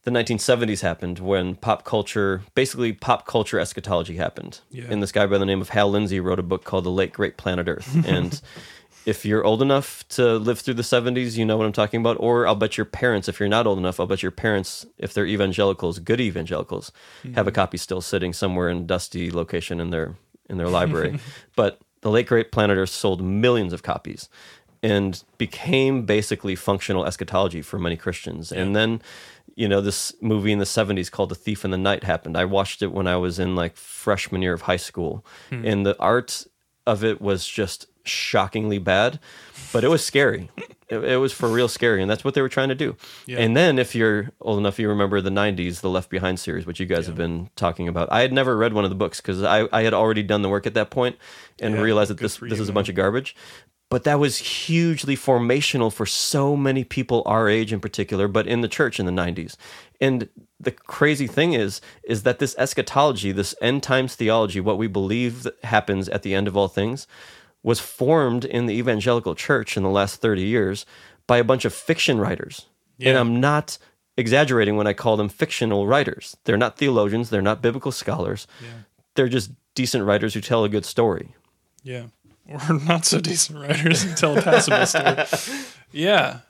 Speaker 2: the nineteen seventies happened when pop culture, basically pop culture eschatology happened.
Speaker 3: Yeah.
Speaker 2: And this guy by the name of Hal Lindsey wrote a book called The Late Great Planet Earth. And if you're old enough to live through the seventies, you know what I'm talking about. Or I'll bet your parents, if you're not old enough, I'll bet your parents, if they're evangelicals, good evangelicals, mm-hmm. have a copy still sitting somewhere in a dusty location in their in their library. But The Late Great Planet Earth sold millions of copies and became basically functional eschatology for many Christians. Yeah. And then, you know, this movie in the seventies called The Thief in the Night happened. I watched it when I was in like freshman year of high school. Hmm. And the art of it was just shockingly bad, but it was scary. it, it was for real scary, and that's what they were trying to do. Yeah. And then if you're old enough, you remember the nineties, the Left Behind series, which you guys yeah. have been talking about. I had never read one of the books because I, I had already done the work at that point and yeah, realized that this, this is a bunch of garbage. But that was hugely formational for so many people our age in particular, but in the church in the nineties. And the crazy thing is, is that this eschatology, this end times theology, what we believe happens at the end of all things, was formed in the evangelical church in the last thirty years by a bunch of fiction writers. Yeah. And I'm not exaggerating when I call them fictional writers. They're not theologians. They're not biblical scholars. Yeah. They're just decent writers who tell a good story.
Speaker 3: Yeah. Or not so decent writers who tell a passable story. Yeah.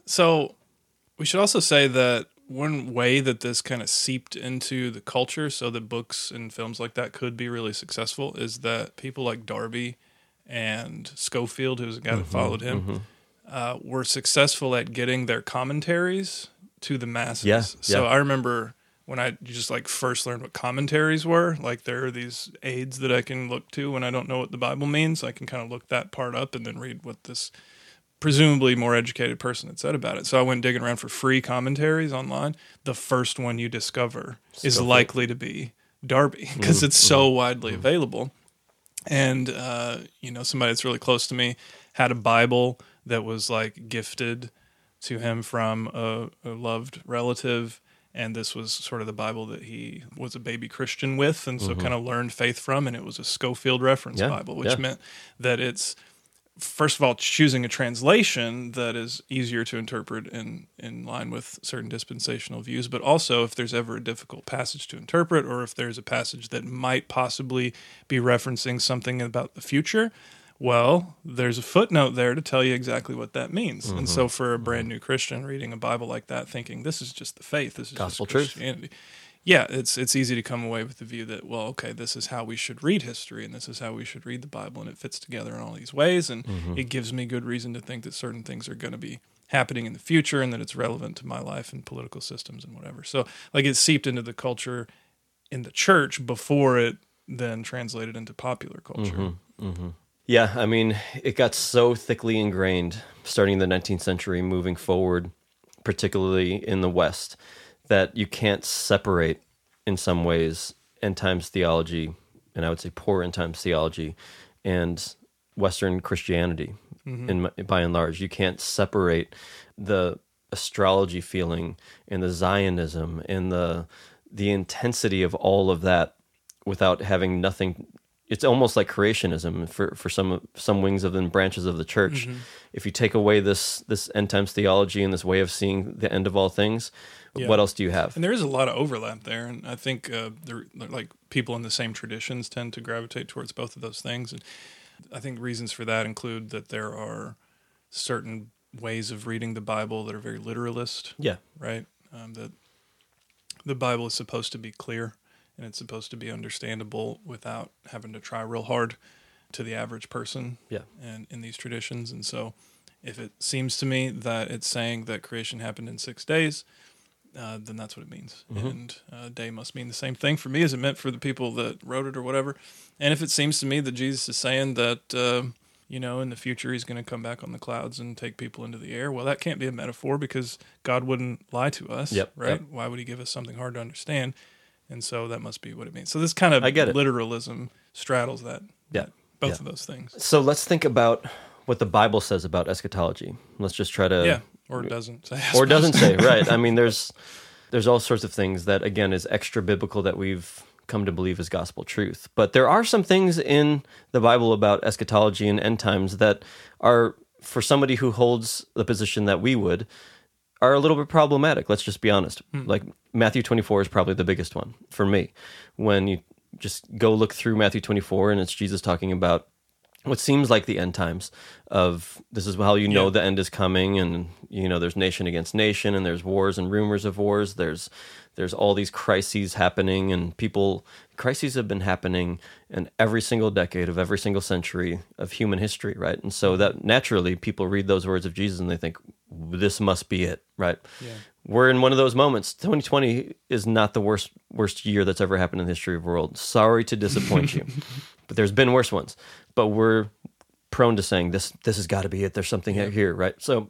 Speaker 3: So we should also say that one way that this kind of seeped into the culture so that books and films like that could be really successful is that people like Darby and Schofield, who was a guy mm-hmm, that followed him, mm-hmm. uh, were successful at getting their commentaries to the masses.
Speaker 2: Yeah,
Speaker 3: so
Speaker 2: yeah.
Speaker 3: I remember when I just like first learned what commentaries were, like there are these aids that I can look to when I don't know what the Bible means. I can kind of look that part up and then read what this presumably more educated person had said about it. So I went digging around for free commentaries online. The first one you discover Still is likely to be Darby because mm-hmm. it's so widely mm-hmm. available. And, uh, you know, somebody that's really close to me had a Bible that was like gifted to him from a, a loved relative. And this was sort of the Bible that he was a baby Christian with, and so mm-hmm. kind of learned faith from. And it was a Schofield reference
Speaker 2: yeah,
Speaker 3: Bible, which
Speaker 2: yeah.
Speaker 3: meant that it's, first of all, choosing a translation that is easier to interpret in, in line with certain dispensational views, but also if there's ever a difficult passage to interpret, or if there's a passage that might possibly be referencing something about the future, well, there's a footnote there to tell you exactly what that means. Mm-hmm. And so for a brand new Christian reading a Bible like that, thinking this is just the faith, this is
Speaker 2: gospel
Speaker 3: just Christianity. Truth. Yeah, it's it's easy to come away with the view that, well, okay, this is how we should read history, and this is how we should read the Bible, and it fits together in all these ways, and mm-hmm. it gives me good reason to think that certain things are going to be happening in the future, and that it's relevant to my life and political systems and whatever. So, like, it seeped into the culture in the church before it then translated into popular culture.
Speaker 2: Mm-hmm. Mm-hmm. Yeah, I mean, it got so thickly ingrained starting in the nineteenth century, moving forward, particularly in the West, that you can't separate, in some ways, end times theology, and I would say poor end times theology, and Western Christianity, mm-hmm. in, by and large. You can't separate the astrology feeling and the Zionism and the the intensity of all of that without having nothing. It's almost like creationism for, for some some wings of the branches of the church. Mm-hmm. If you take away this this end times theology and this way of seeing the end of all things, yeah. what else do you have?
Speaker 3: And there is a lot of overlap there, and I think uh, they're, they're like people in the same traditions tend to gravitate towards both of those things. And I think reasons for that include that there are certain ways of reading the Bible that are very literalist.
Speaker 2: Yeah,
Speaker 3: right. Um, that the Bible is supposed to be clear, and it's supposed to be understandable without having to try real hard to the average person.
Speaker 2: Yeah,
Speaker 3: and in these traditions, and so if it seems to me that it's saying that creation happened in six days. Uh, then that's what it means. Mm-hmm. And uh, day must mean the same thing for me as it meant for the people that wrote it or whatever. And if it seems to me that Jesus is saying that, uh, you know, in the future he's going to come back on the clouds and take people into the air, well, that can't be a metaphor because God wouldn't lie to us,
Speaker 2: yep,
Speaker 3: right?
Speaker 2: Yep.
Speaker 3: Why would he give us something hard to understand? And so that must be what it means. So this kind of
Speaker 2: I get it.
Speaker 3: literalism straddles that,
Speaker 2: yeah.
Speaker 3: that both
Speaker 2: yeah.
Speaker 3: of those things.
Speaker 2: So let's think about what the Bible says about eschatology. Let's just try to...
Speaker 3: Yeah, or it doesn't say.
Speaker 2: Or it doesn't say, right. I mean, there's... There's all sorts of things that, again, is extra biblical that we've come to believe is gospel truth. But there are some things in the Bible about eschatology and end times that are, for somebody who holds the position that we would, are a little bit problematic. Let's just be honest. Like Matthew twenty-four is probably the biggest one for me. When you just go look through Matthew twenty-four, and it's Jesus talking about what seems like the end times of this is how you know
Speaker 3: Yeah.
Speaker 2: the end is coming, and you know there's nation against nation, and there's wars and rumors of wars. There's there's all these crises happening, and people crises have been happening in every single decade of every single century of human history, right? And so that naturally people read those words of Jesus and they think this must be it, right?
Speaker 3: Yeah.
Speaker 2: We're in one of those moments. twenty twenty is not the worst worst year that's ever happened in the history of the world. Sorry to disappoint you, but there's been worse ones. But we're prone to saying this this has got to be it. There's something here, right? So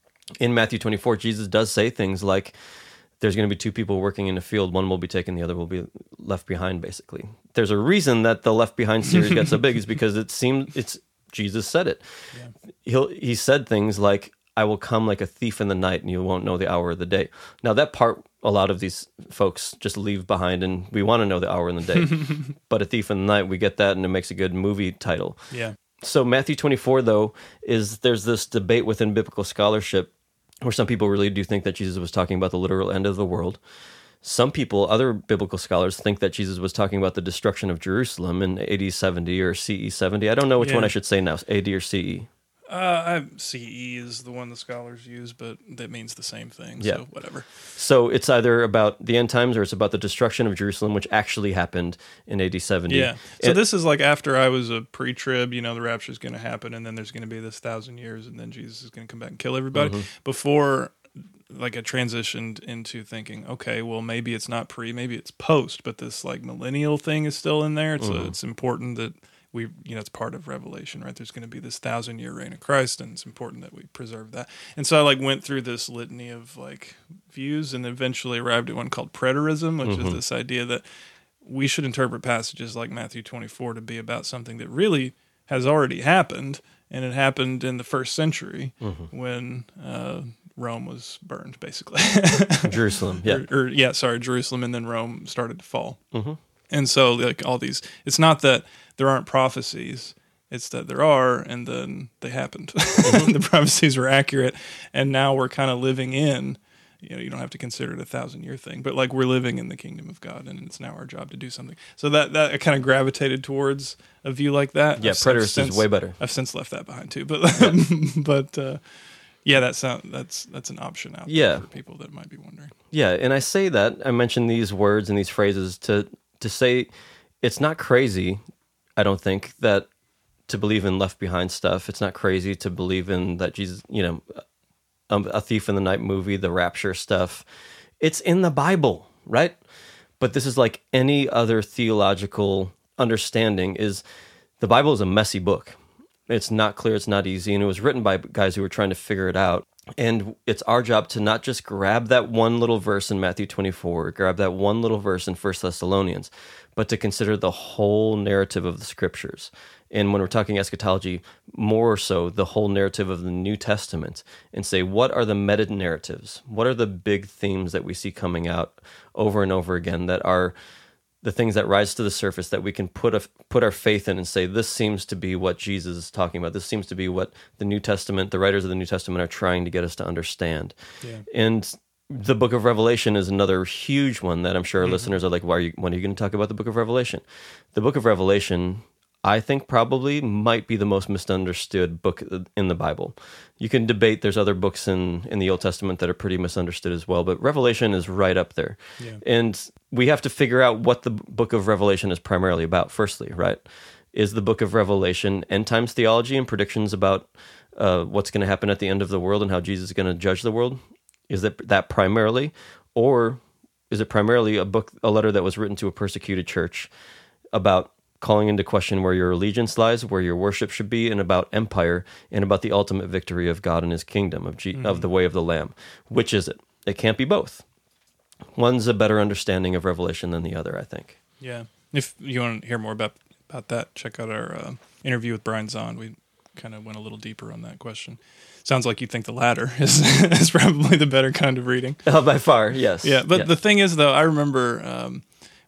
Speaker 2: in Matthew twenty-four, Jesus does say things like there's going to be two people working in a field. One will be taken, the other will be left behind, basically. There's a reason that the Left Behind series got so big is because it seemed it's Jesus said it. Yeah. He'll, he said things like, I will come like a thief in the night and you won't know the hour of the day. Now that part, a lot of these folks just leave behind and we want to know the hour in the day. But a thief in the night, we get that and it makes a good movie title.
Speaker 3: Yeah.
Speaker 2: So Matthew twenty-four, though, is there's this debate within biblical scholarship where some people really do think that Jesus was talking about the literal end of the world. Some people, other biblical scholars, think that Jesus was talking about the destruction of Jerusalem in A D seventy or C E seventy. I don't know which
Speaker 3: Yeah.
Speaker 2: one I should say now, A D or C E.
Speaker 3: Uh, I, C E is the one the scholars use, but that means the same thing.
Speaker 2: Yeah.
Speaker 3: So whatever.
Speaker 2: So it's either about the end times or it's about the destruction of Jerusalem, which actually happened in A D seventy.
Speaker 3: Yeah. So
Speaker 2: And-
Speaker 3: this is like after I was a pre-trib, you know, the rapture is going to happen, and then there's going to be this thousand years, and then Jesus is going to come back and kill everybody.
Speaker 2: Mm-hmm.
Speaker 3: Before, like, I transitioned into thinking, okay, well, maybe it's not pre, maybe it's post, but this like millennial thing is still in there. It's
Speaker 2: Mm-hmm.
Speaker 3: a, it's important that we, you know, it's part of Revelation, right? There's going to be this thousand year reign of Christ, and it's important that we preserve that. And so I like went through this litany of like views, and eventually arrived at one called preterism, which
Speaker 2: Mm-hmm.
Speaker 3: is this idea that we should interpret passages like Matthew twenty-four to be about something that really has already happened, and it happened in the first century
Speaker 2: Mm-hmm.
Speaker 3: when uh, Rome was burned, basically.
Speaker 2: Jerusalem, yeah.
Speaker 3: or, or yeah, sorry, Jerusalem, and then Rome started to fall. Mm-hmm. And so, like all these, it's not that there aren't prophecies; it's that there are, and then they happened.
Speaker 2: Mm-hmm.
Speaker 3: The prophecies were accurate, and now we're kind of living in. You know, you don't have to consider it a thousand year thing, but like we're living in the kingdom of God, and it's now our job to do something. So that that I kind of gravitated towards a view like that.
Speaker 2: Yeah,
Speaker 3: I've
Speaker 2: preterist is
Speaker 3: since-
Speaker 2: way better.
Speaker 3: I've since left that behind too, but but uh, yeah, that sound that's that's an option out
Speaker 2: Yeah.
Speaker 3: there for people that might be wondering.
Speaker 2: Yeah, and I say that, I mention these words and these phrases to to say it's not crazy, I don't think, that to believe in Left Behind stuff. It's not crazy to believe in that Jesus, you know, um, a Thief in the Night movie, the rapture stuff. It's in the Bible, right? But this is like any other theological understanding is the Bible is a messy book. It's not clear, it's not easy, and it was written by guys who were trying to figure it out. And it's our job to not just grab that one little verse in Matthew twenty-four, grab that one little verse in First Thessalonians, but to consider the whole narrative of the scriptures. And when we're talking eschatology, more so the whole narrative of the New Testament, and say, what are the meta-narratives? What are the big themes that we see coming out over and over again that are the things that rise to the surface that we can put a, put our faith in and say, this seems to be what Jesus is talking about. This seems to be what the New Testament, the writers of the New Testament are trying to get us to understand.
Speaker 3: Yeah.
Speaker 2: And the book of Revelation is another huge one that I'm sure our
Speaker 3: Mm-hmm.
Speaker 2: listeners are like, why are you, when are you going to talk about the book of Revelation? The book of Revelation, I think probably might be the most misunderstood book in the Bible. You can debate, there's other books in, in the Old Testament that are pretty misunderstood as well, but Revelation is right up there.
Speaker 3: Yeah.
Speaker 2: And we have to figure out what the book of Revelation is primarily about, firstly, right? Is the book of Revelation end times theology and predictions about uh, what's going to happen at the end of the world and how Jesus is going to judge the world? Is that that primarily? Or is it primarily a book, a letter that was written to a persecuted church about calling into question where your allegiance lies, where your worship should be, and about empire, and about the ultimate victory of God and his kingdom, of G-
Speaker 3: Mm-hmm.
Speaker 2: of the way of the Lamb? Which is it? It can't be both. One's a better understanding of Revelation than the other, I think.
Speaker 3: Yeah. If you want to hear more about about that, check out our uh, interview with Brian Zahn. We kind of went a little deeper on that question. Sounds like you think the latter is, is probably the better kind of reading.
Speaker 2: Uh, by far, yes.
Speaker 3: Yeah, but
Speaker 2: Yeah.
Speaker 3: the thing is, though, I remember um,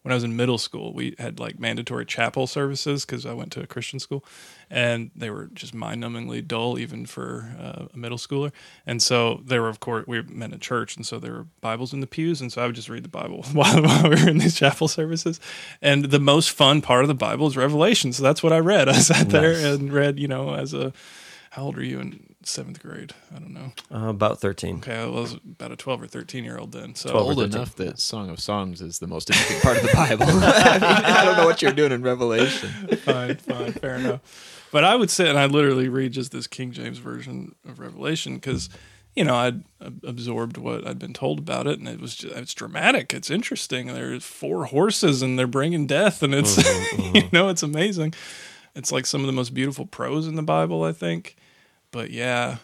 Speaker 3: when I was in middle school, we had like mandatory chapel services because I went to a Christian school, and they were just mind-numbingly dull, even for uh, a middle schooler. And so there were, of course, we met in church, and so there were Bibles in the pews, and so I would just read the Bible while, while we were in these chapel services. And the most fun part of the Bible is Revelation, so that's what I read. I sat there
Speaker 2: Nice.
Speaker 3: and read, you know, as a, how old are you in seventh grade? I don't know.
Speaker 2: Uh, about thirteen.
Speaker 3: Okay, I was about a twelve or thirteen year old then. So
Speaker 2: twelve or
Speaker 1: Old
Speaker 2: thirteen.
Speaker 1: enough that Song of Songs is the most interesting part of the Bible. I, mean, I don't know what you're doing in Revelation.
Speaker 3: fine, fine, fair enough. But I would sit and I literally read just this King James version of Revelation because, you know, I'd absorbed what I'd been told about it, and it was just, it's dramatic. It's interesting. There's four horses, and they're bringing death, and it's
Speaker 2: Mm-hmm, mm-hmm.
Speaker 3: you know, it's amazing. It's like some of the most beautiful prose in the Bible, I think. But yeah,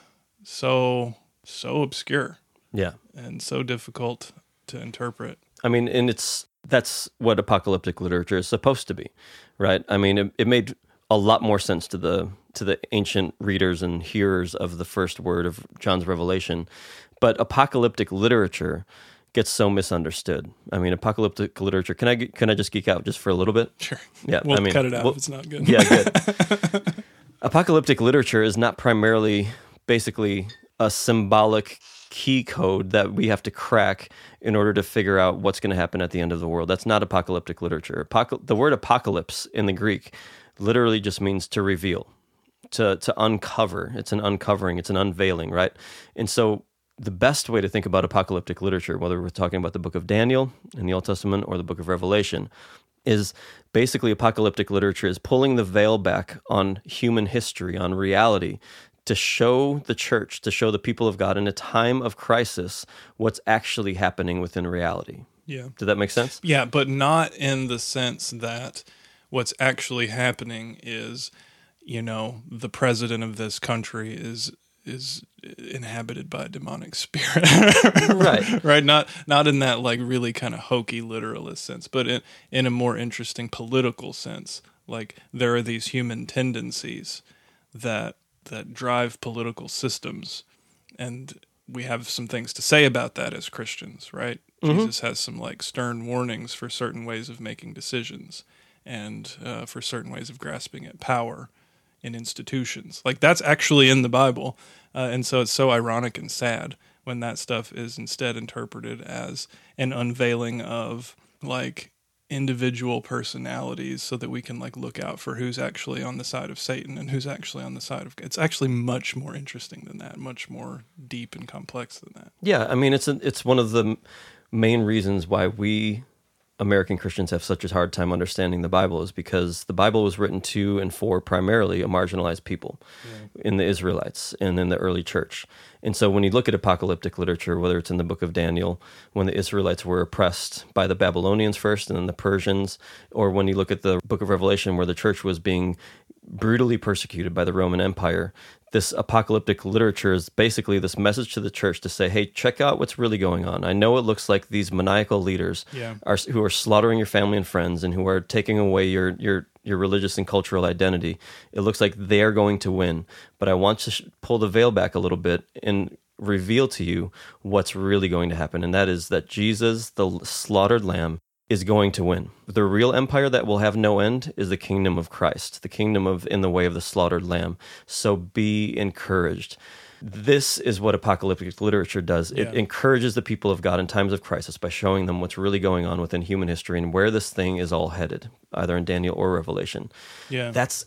Speaker 3: so so obscure
Speaker 2: Yeah.
Speaker 3: and so difficult to interpret.
Speaker 2: I mean, and it's that's what apocalyptic literature is supposed to be, right? I mean, it, it made a lot more sense to the to the ancient readers and hearers of the first word of John's Revelation, but apocalyptic literature gets so misunderstood. I mean, apocalyptic literature. Can I ge- can I just geek out just for a little bit?
Speaker 3: Sure.
Speaker 2: Yeah,
Speaker 3: We'll
Speaker 2: I mean,
Speaker 3: cut it out
Speaker 2: well-
Speaker 3: if it's not good.
Speaker 2: Yeah, good. Apocalyptic literature is not primarily basically a symbolic key code that we have to crack in order to figure out what's going to happen at the end of the world. That's not apocalyptic literature. Apocal- the word apocalypse in the Greek literally just means to reveal, to to uncover. It's an uncovering, it's an unveiling, right? And so the best way to think about apocalyptic literature, whether we're talking about the book of Daniel in the Old Testament or the book of Revelation, is basically apocalyptic literature is pulling the veil back on human history, on reality, to show the church, to show the people of God in a time of crisis what's actually happening within reality.
Speaker 3: Yeah.
Speaker 2: Did that make sense?
Speaker 3: Yeah, but not in the sense that what's actually happening is, you know, the president of this country is is inhabited by a demonic spirit.
Speaker 2: Right.
Speaker 3: Right. Not not in that like really kind of hokey literalist sense, but in, in a more interesting political sense. Like there are these human tendencies that that drive political systems, and we have some things to say about that as Christians, right?
Speaker 2: Mm-hmm.
Speaker 3: Jesus has some like stern warnings for certain ways of making decisions and uh, for certain ways of grasping at power in institutions. Like that's actually in the Bible. Uh, and so it's so ironic and sad when that stuff is instead interpreted as an unveiling of like individual personalities so that we can like look out for who's actually on the side of Satan and who's actually on the side of God. It's actually much more interesting than that, much more deep and complex than that.
Speaker 2: Yeah, I mean, it's a, it's one of the m- main reasons why we American Christians have such a hard time understanding the Bible is because the Bible was written to and for primarily a marginalized people yeah. in the Israelites and in the early church. And so when you look at apocalyptic literature, whether it's in the book of Daniel, when the Israelites were oppressed by the Babylonians first and then the Persians, or when you look at the book of Revelation where the church was being brutally persecuted by the Roman Empire, this apocalyptic literature is basically this message to the church to say, hey, check out what's really going on. I know it looks like these maniacal leaders
Speaker 3: Yeah.
Speaker 2: are who are slaughtering your family and friends and who are taking away your your your religious and cultural identity. It looks like they're going to win. But I want to sh- pull the veil back a little bit and reveal to you what's really going to happen. And that is that Jesus, the slaughtered lamb, is going to win. The real empire that will have no end is the kingdom of Christ, the kingdom of in the way of the slaughtered lamb. So be encouraged. This is what apocalyptic literature does. It
Speaker 3: Yeah.
Speaker 2: encourages the people of God in times of crisis by showing them what's really going on within human history and where this thing is all headed, either in Daniel or Revelation.
Speaker 3: Yeah.
Speaker 2: That's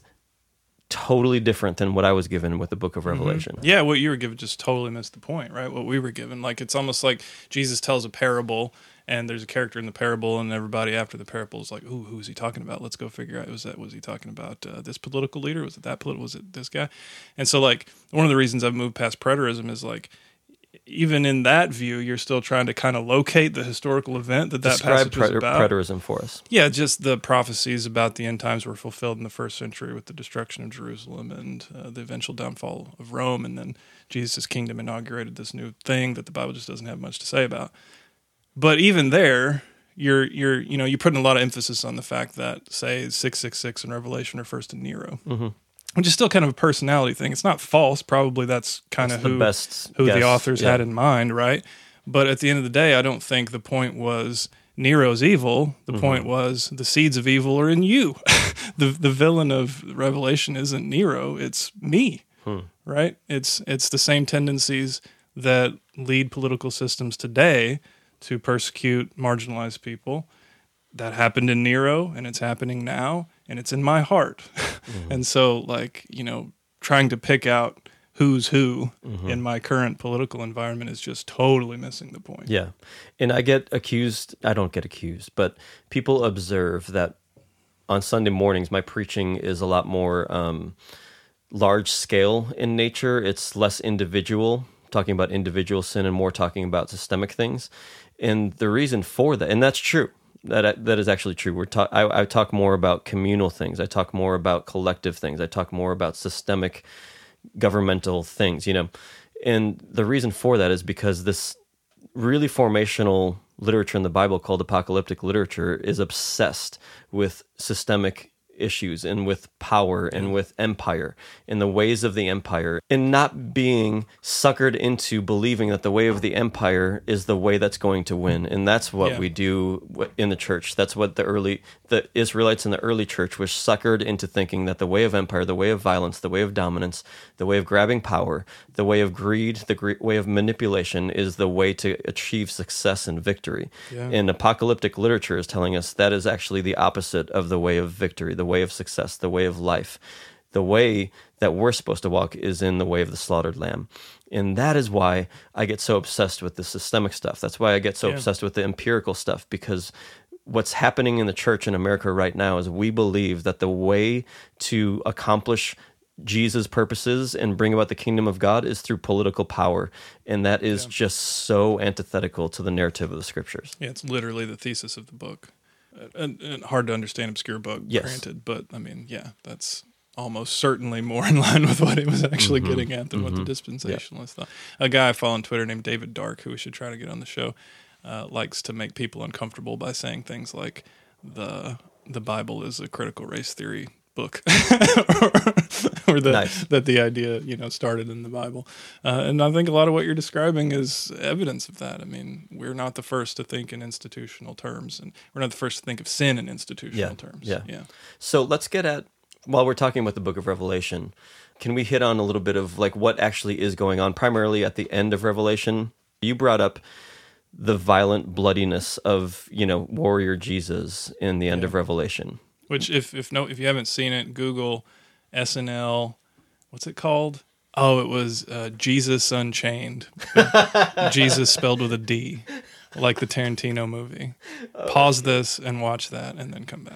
Speaker 2: totally different than what I was given with the book of Revelation.
Speaker 3: Yeah, what you were given just totally missed the point, right? What we were given. Like, it's almost like Jesus tells a parable, and there's a character in the parable, and everybody after the parable is like, ooh, who is he talking about? Let's go figure out, was that, was he talking about uh, this political leader? Was it that political? Was it this guy? And so, like, one of the reasons I've moved past preterism is, like, even in that view, you're still trying to kind of locate the historical event that that
Speaker 2: Describe
Speaker 3: passage was
Speaker 2: preter-
Speaker 3: about.
Speaker 2: preterism for us.
Speaker 3: Yeah, just the prophecies about the end times were fulfilled in the first century with the destruction of Jerusalem and uh, the eventual downfall of Rome, and then Jesus' kingdom inaugurated this new thing that the Bible just doesn't have much to say about. But even there, you're you're you know you're putting a lot of emphasis on the fact that, say, six six six and Revelation refers to Nero, mm-hmm. which is still kind of a personality thing. It's not false. Probably that's kind
Speaker 2: That's
Speaker 3: of
Speaker 2: the
Speaker 3: who
Speaker 2: best
Speaker 3: who
Speaker 2: guess,
Speaker 3: the authors
Speaker 2: yeah.
Speaker 3: had in mind, right? But at the end of the day, I don't think the point was Nero's evil. The mm-hmm. point was the seeds of evil are in you. the The villain of Revelation isn't Nero; it's me. Hmm. Right? It's it's the same tendencies that lead political systems today to persecute marginalized people. That happened in Nero, and it's happening now, and it's in my heart. Mm-hmm. And so, like, you know, trying to pick out who's who mm-hmm. in my current political environment is just totally missing the point.
Speaker 2: Yeah. And I get accused, I don't get accused, but people observe that on Sunday mornings, my preaching is a lot more um, large scale in nature. It's less individual, talking about individual sin and more talking about systemic things. And the reason for that, and that's true, that that is actually true. We're ta- I, I talk more about communal things. I talk more about collective things. I talk more about systemic governmental things, you know. And the reason for that is because this really formational literature in the Bible called apocalyptic literature is obsessed with systemic issues and with power and with empire and the ways of the empire, and not being suckered into believing that the way of the empire is the way that's going to win. And that's what yeah. we do in the church. That's what the early the Israelites in the early church were suckered into thinking, that the way of empire, the way of violence, the way of dominance, the way of grabbing power, the way of greed, the gre- way of manipulation is the way to achieve success and victory. Yeah. And apocalyptic literature is telling us that is actually the opposite of the way of victory, the way of success, the way of life. The way that we're supposed to walk is in the way of the slaughtered lamb. And that is why I get so obsessed with the systemic stuff. That's why I get so yeah. obsessed with the empirical stuff, because what's happening in the church in America right now is we believe that the way to accomplish Jesus' purposes and bring about the kingdom of God is through political power. And that is yeah. just so antithetical to the narrative of the scriptures.
Speaker 3: Yeah, it's literally the thesis of the book. And, and hard to understand, obscure book, yes. granted, but I mean, yeah, that's almost certainly more in line with what it was actually mm-hmm. getting at than mm-hmm. what the dispensationalists yeah. thought. A guy I follow on Twitter named David Dark, who we should try to get on the show, uh, likes to make people uncomfortable by saying things like the the Bible is a critical race theory book, or, or that nice. that the idea you know started in the Bible, uh, and I think a lot of what you're describing is evidence of that. I mean, we're not the first to think in institutional terms, and we're not the first to think of sin in institutional
Speaker 2: yeah.
Speaker 3: terms.
Speaker 2: Yeah,
Speaker 3: yeah.
Speaker 2: So let's get at, while we're talking about the Book of Revelation, can we hit on a little bit of like what actually is going on, primarily at the end of Revelation? You brought up the violent bloodiness of you know warrior Jesus in the end yeah. of Revelation.
Speaker 3: Which, if if no, if you haven't seen it, Google S N L. What's it called? Oh, it was uh, Jesus Unchained. Jesus spelled with a D, like the Tarantino movie. Oh, Pause this and watch that, and then come back.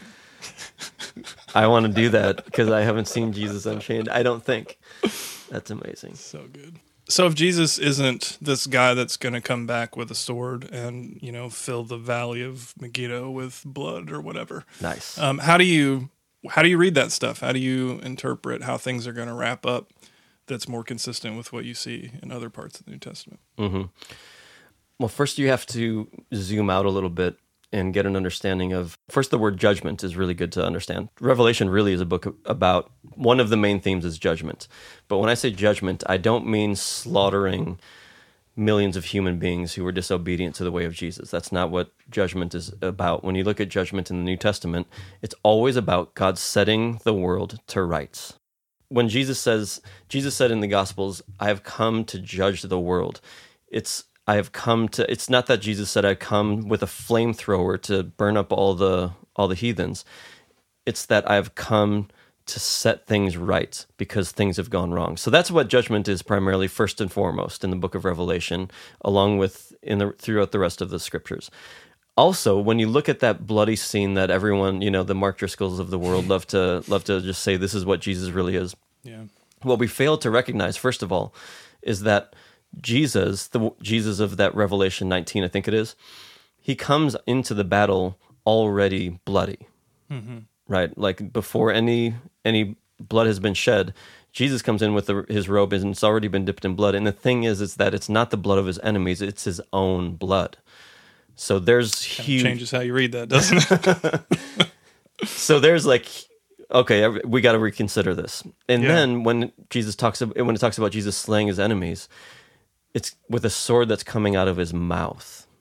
Speaker 2: I want to do that because I haven't seen Jesus Unchained. I don't think. That's amazing.
Speaker 3: So good. So if Jesus isn't this guy that's going to come back with a sword and, you know, fill the valley of Megiddo with blood or whatever.
Speaker 2: Nice.
Speaker 3: Um, how do you how do you read that stuff? How do you interpret how things are going to wrap up that's more consistent with what you see in other parts of the New Testament?
Speaker 2: Mm-hmm. Well, first you have to zoom out a little bit and get an understanding of, first, the word judgment is really good to understand. Revelation really is a book about, one of the main themes is judgment. But when I say judgment, I don't mean slaughtering millions of human beings who were disobedient to the way of Jesus. That's not what judgment is about. When you look at judgment in the New Testament, it's always about God setting the world to rights. When Jesus says, Jesus said in the Gospels, I have come to judge the world. It's I have come to, it's not that Jesus said, I come with a flamethrower to burn up all the all the heathens. It's that I have come to set things right because things have gone wrong. So that's what judgment is primarily, first and foremost, in the book of Revelation, along with in the throughout the rest of the scriptures. Also, when you look at that bloody scene that everyone, you know, the Mark Driscolls of the world love to love to just say, this is what Jesus really is.
Speaker 3: Yeah.
Speaker 2: What we fail to recognize, first of all, is that Jesus, the Jesus of that Revelation nineteen, I think it is, he comes into the battle already bloody, mm-hmm. right? Like before any any blood has been shed, Jesus comes in with the, his robe and it's already been dipped in blood. And the thing is, is that it's not the blood of his enemies; it's his own blood. So there's
Speaker 3: kind
Speaker 2: huge
Speaker 3: of changes how you read that, doesn't it?
Speaker 2: So there's like, okay, we got to reconsider this. And yeah. then when Jesus talks about, when it talks about Jesus slaying his enemies, it's with a sword that's coming out of his mouth.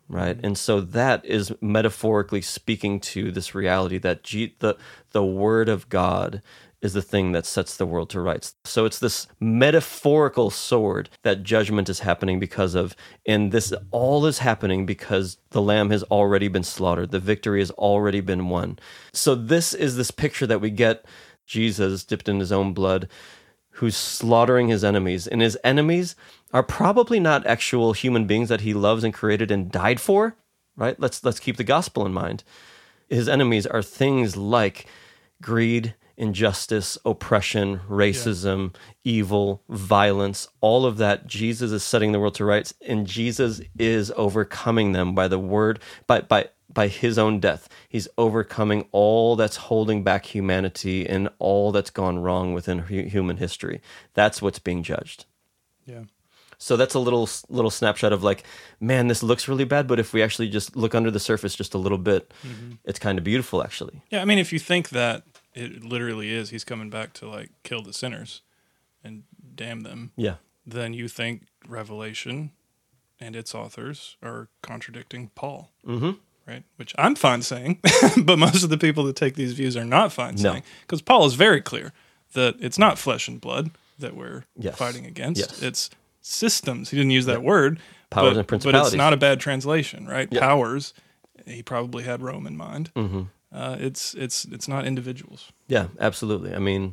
Speaker 2: right? And so that is metaphorically speaking to this reality that G- the the Word of God is the thing that sets the world to rights. So it's this metaphorical sword that judgment is happening because of, and this all is happening because the Lamb has already been slaughtered. The victory has already been won. So this is this picture that we get Jesus dipped in his own blood, who's slaughtering his enemies. And his enemies are probably not actual human beings that he loves and created and died for, right? Let's let's keep the gospel in mind. His enemies are things like greed, injustice, oppression, racism, yeah. evil, violence, all of that. Jesus is setting the world to rights, and Jesus is overcoming them by the word, by by by his own death. He's overcoming all that's holding back humanity and all that's gone wrong within hu- human history. That's what's being judged.
Speaker 3: Yeah.
Speaker 2: So that's a little little snapshot of like, man, this looks really bad, but if we actually just look under the surface just a little bit, mm-hmm. it's kind of beautiful, actually.
Speaker 3: Yeah, I mean, if you think that it literally is, he's coming back to like kill the sinners and damn them.
Speaker 2: Yeah.
Speaker 3: Then you think Revelation and its authors are contradicting Paul.
Speaker 2: Mm-hmm.
Speaker 3: Right? Which I'm fine saying, but most of the people that take these views are not fine
Speaker 2: No.
Speaker 3: saying. Because Paul is very clear that it's not flesh and blood that we're
Speaker 2: yes.
Speaker 3: fighting against.
Speaker 2: Yes.
Speaker 3: It's systems. He didn't use that
Speaker 2: yeah.
Speaker 3: word.
Speaker 2: Powers
Speaker 3: but,
Speaker 2: and principalities.
Speaker 3: But it's not a bad translation, right?
Speaker 2: Yeah.
Speaker 3: Powers, he probably had Rome in mind.
Speaker 2: Mm-hmm.
Speaker 3: Uh, it's it's it's not individuals.
Speaker 2: Yeah, absolutely. I mean,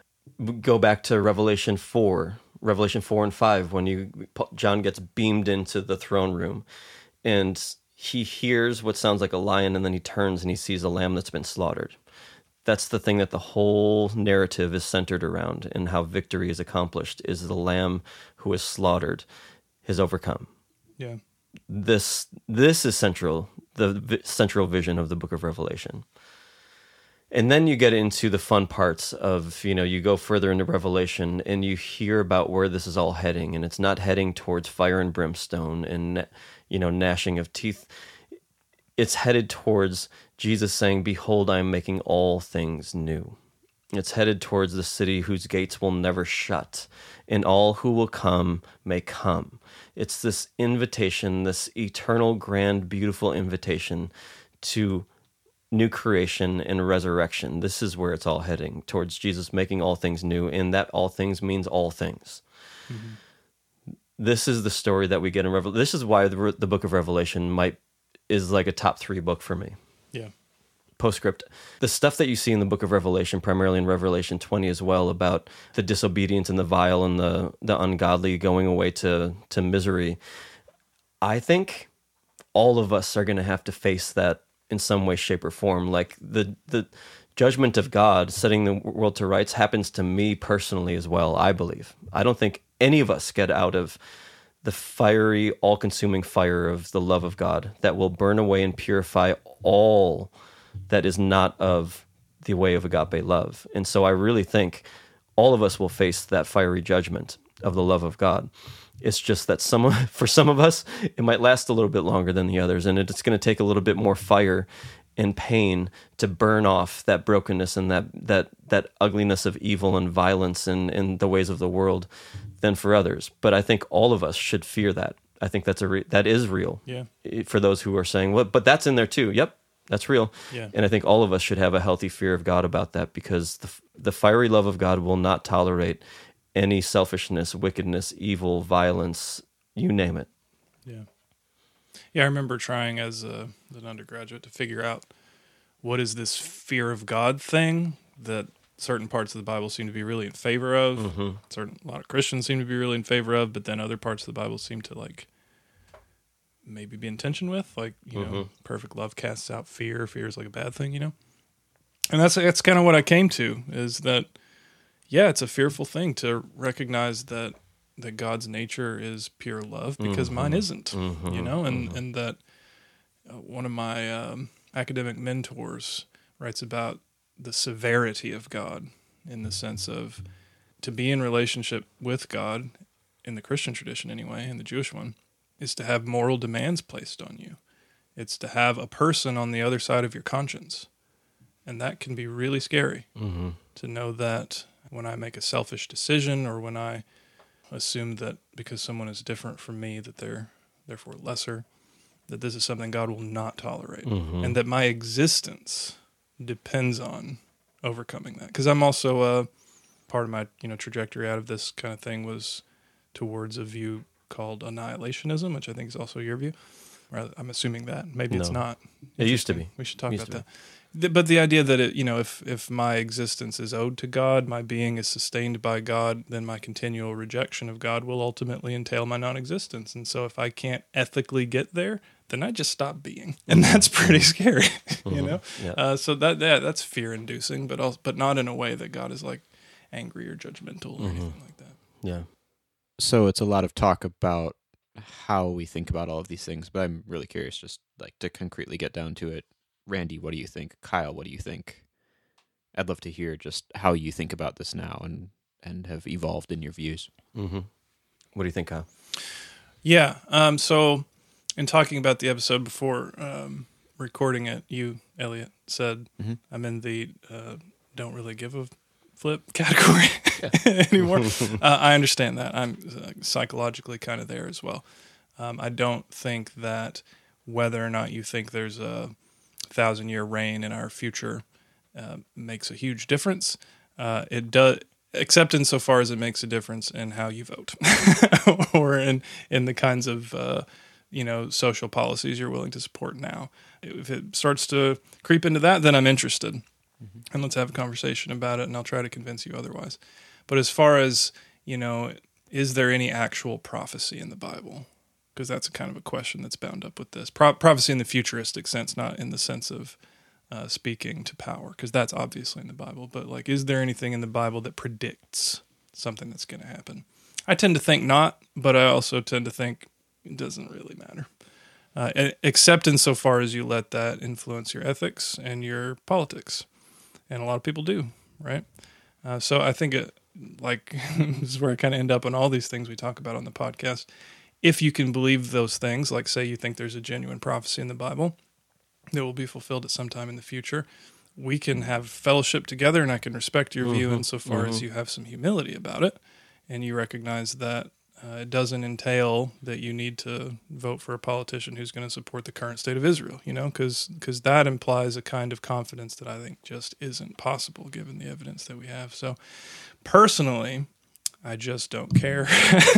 Speaker 2: go back to Revelation four, Revelation four and five, when you John gets beamed into the throne room, and he hears what sounds like a lion, and then he turns and he sees a lamb that's been slaughtered. That's the thing that the whole narrative is centered around, and how victory is accomplished is the lamb who is slaughtered has overcome.
Speaker 3: Yeah.
Speaker 2: This this is central, the vi- central vision of the book of Revelation. And then you get into the fun parts of, you know, you go further into Revelation and you hear about where this is all heading, and it's not heading towards fire and brimstone and, you know, gnashing of teeth. It's headed towards Jesus saying, "Behold, I am making all things new." It's headed towards the city whose gates will never shut, and all who will come may come. It's this invitation, this eternal, grand, beautiful invitation to new creation and resurrection. This is where it's all heading, towards Jesus making all things new, and that all things means all things. Mm-hmm. This is the story that we get in Revelation. This is why the, the book of Revelation might is like a top three book for me.
Speaker 3: Yeah.
Speaker 2: Postscript. The stuff that you see in the book of Revelation, primarily in Revelation twenty as well, about the disobedient and the vile and the, the ungodly going away to, to misery, I think all of us are going to have to face that in some way, shape, or form. Like the the judgment of God, setting the world to rights, happens to me personally as well, I believe. I don't think any of us get out of the fiery, all-consuming fire of the love of God that will burn away and purify all that is not of the way of agape love. And so I really think all of us will face that fiery judgment of the love of God. It's just that some for some of us, it might last a little bit longer than the others, and it's going to take a little bit more fire and pain to burn off that brokenness and that that that ugliness of evil and violence and, and the ways of the world than for others. But I think all of us should fear that. I think that's a re- that is real.
Speaker 3: Yeah.
Speaker 2: For those who are saying, well, but that's in there too. Yep, that's real.
Speaker 3: Yeah.
Speaker 2: And I think all of us should have a healthy fear of God about that, because the the fiery love of God will not tolerate any selfishness, wickedness, evil, violence, you name it.
Speaker 3: Yeah. Yeah, I remember trying as a, an undergraduate to figure out what is this fear of God thing that certain parts of the Bible seem to be really in favor of. Mm-hmm. Certain a lot of Christians seem to be really in favor of, but then other parts of the Bible seem to like maybe be in tension with, like, you mm-hmm. know, perfect love casts out fear. Fear is like a bad thing, you know? And that's that's kind of what I came to, is that yeah, it's a fearful thing to recognize that that God's nature is pure love, because mm-hmm. mine isn't, mm-hmm. you know, and, mm-hmm. and that uh, one of my um, academic mentors writes about the severity of God, in the sense of to be in relationship with God, in the Christian tradition anyway, in the Jewish one, is to have moral demands placed on you. It's to have a person on the other side of your conscience. And that can be really scary, mm-hmm. to know that when I make a selfish decision, or when I assume that because someone is different from me that they're therefore lesser, that this is something God will not tolerate,
Speaker 2: Mhm.
Speaker 3: and that my existence depends on overcoming that. Because I'm also uh, part of my you know trajectory out of this kind of thing was towards a view called annihilationism, which I think is also your view. Or I'm assuming that maybe it's
Speaker 2: No.
Speaker 3: not.
Speaker 2: It used to be.
Speaker 3: We should talk
Speaker 2: Used
Speaker 3: about
Speaker 2: to
Speaker 3: that. The- But the idea that it, you know, if if my existence is owed to God, my being is sustained by God, then my continual rejection of God will ultimately entail my non-existence. And so, if I can't ethically get there, then I just stop being, and that's pretty scary, you know.
Speaker 2: Yeah.
Speaker 3: Uh, so that yeah, that's fear-inducing, but also, but not in a way that God is like angry or judgmental or anything like that.
Speaker 2: Yeah.
Speaker 1: So it's a lot of talk about how we think about all of these things, but I'm really curious, just like to concretely get down to it. Randy, what do you think? Kyle, what do you think? I'd love to hear just how you think about this now and and have evolved in your views.
Speaker 2: Mm-hmm. What do you think, Kyle?
Speaker 3: Yeah. Um, so, in talking about the episode before um, recording it, you, Elliot, said
Speaker 1: Mhm.
Speaker 3: I'm in the uh, don't really give a flip category anymore. uh, I understand that. I'm uh, psychologically kind of there as well. Um, I don't think that whether or not you think there's a thousand year reign in our future uh, makes a huge difference. Uh, it does, except insofar as it makes a difference in how you vote or in, in the kinds of, uh, you know, social policies you're willing to support now. If it starts to creep into that, then I'm interested. Mm-hmm. And let's have a conversation about it, and I'll try to convince you otherwise. But as far as, you know, is there any actual prophecy in the Bible? Because that's a kind of a question that's bound up with this. Pro- prophecy in the futuristic sense, not in the sense of uh, speaking to power, because that's obviously in the Bible. But, like, is there anything in the Bible that predicts something that's going to happen? I tend to think not, but I also tend to think it doesn't really matter. Uh, except insofar as you let that influence your ethics and your politics. And a lot of people do, right? Uh, so I think, it, like, this is where I kind of end up on all these things we talk about on the podcast. If you can believe those things, like say you think there's a genuine prophecy in the Bible that will be fulfilled at some time in the future, we can have fellowship together, and I can respect your view
Speaker 2: Mm-hmm.
Speaker 3: insofar
Speaker 2: Mm-hmm.
Speaker 3: as you have some humility about it, and you recognize that uh, it doesn't entail that you need to vote for a politician who's going to support the current state of Israel, you know, because because that implies a kind of confidence that I think just isn't possible given the evidence that we have. So personally, I just don't care,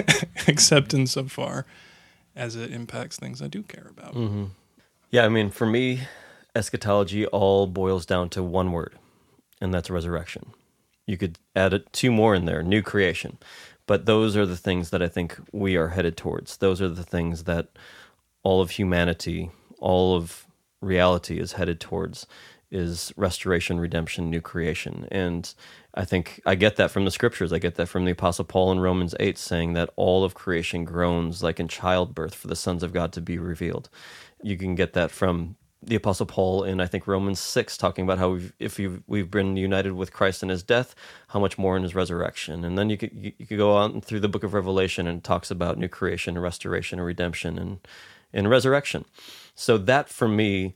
Speaker 3: except insofar as it impacts things I do care about.
Speaker 2: Mm-hmm. Yeah, I mean, for me, eschatology all boils down to one word, and that's resurrection. You could add it, two more in there, new creation. But those are the things that I think we are headed towards. Those are the things that all of humanity, all of reality is headed towards, is restoration, redemption, new creation. And I think I get that from the scriptures. I get that from the Apostle Paul in Romans eight, saying that all of creation groans like in childbirth for the sons of God to be revealed. You can get that from the Apostle Paul in, I think, Romans six, talking about how we've, if you've, we've been united with Christ in his death, how much more in his resurrection. And then you could, you, you could go on through the book of Revelation, and it talks about new creation and restoration and redemption and, and resurrection. So that, for me,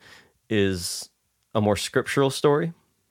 Speaker 2: is a more scriptural story,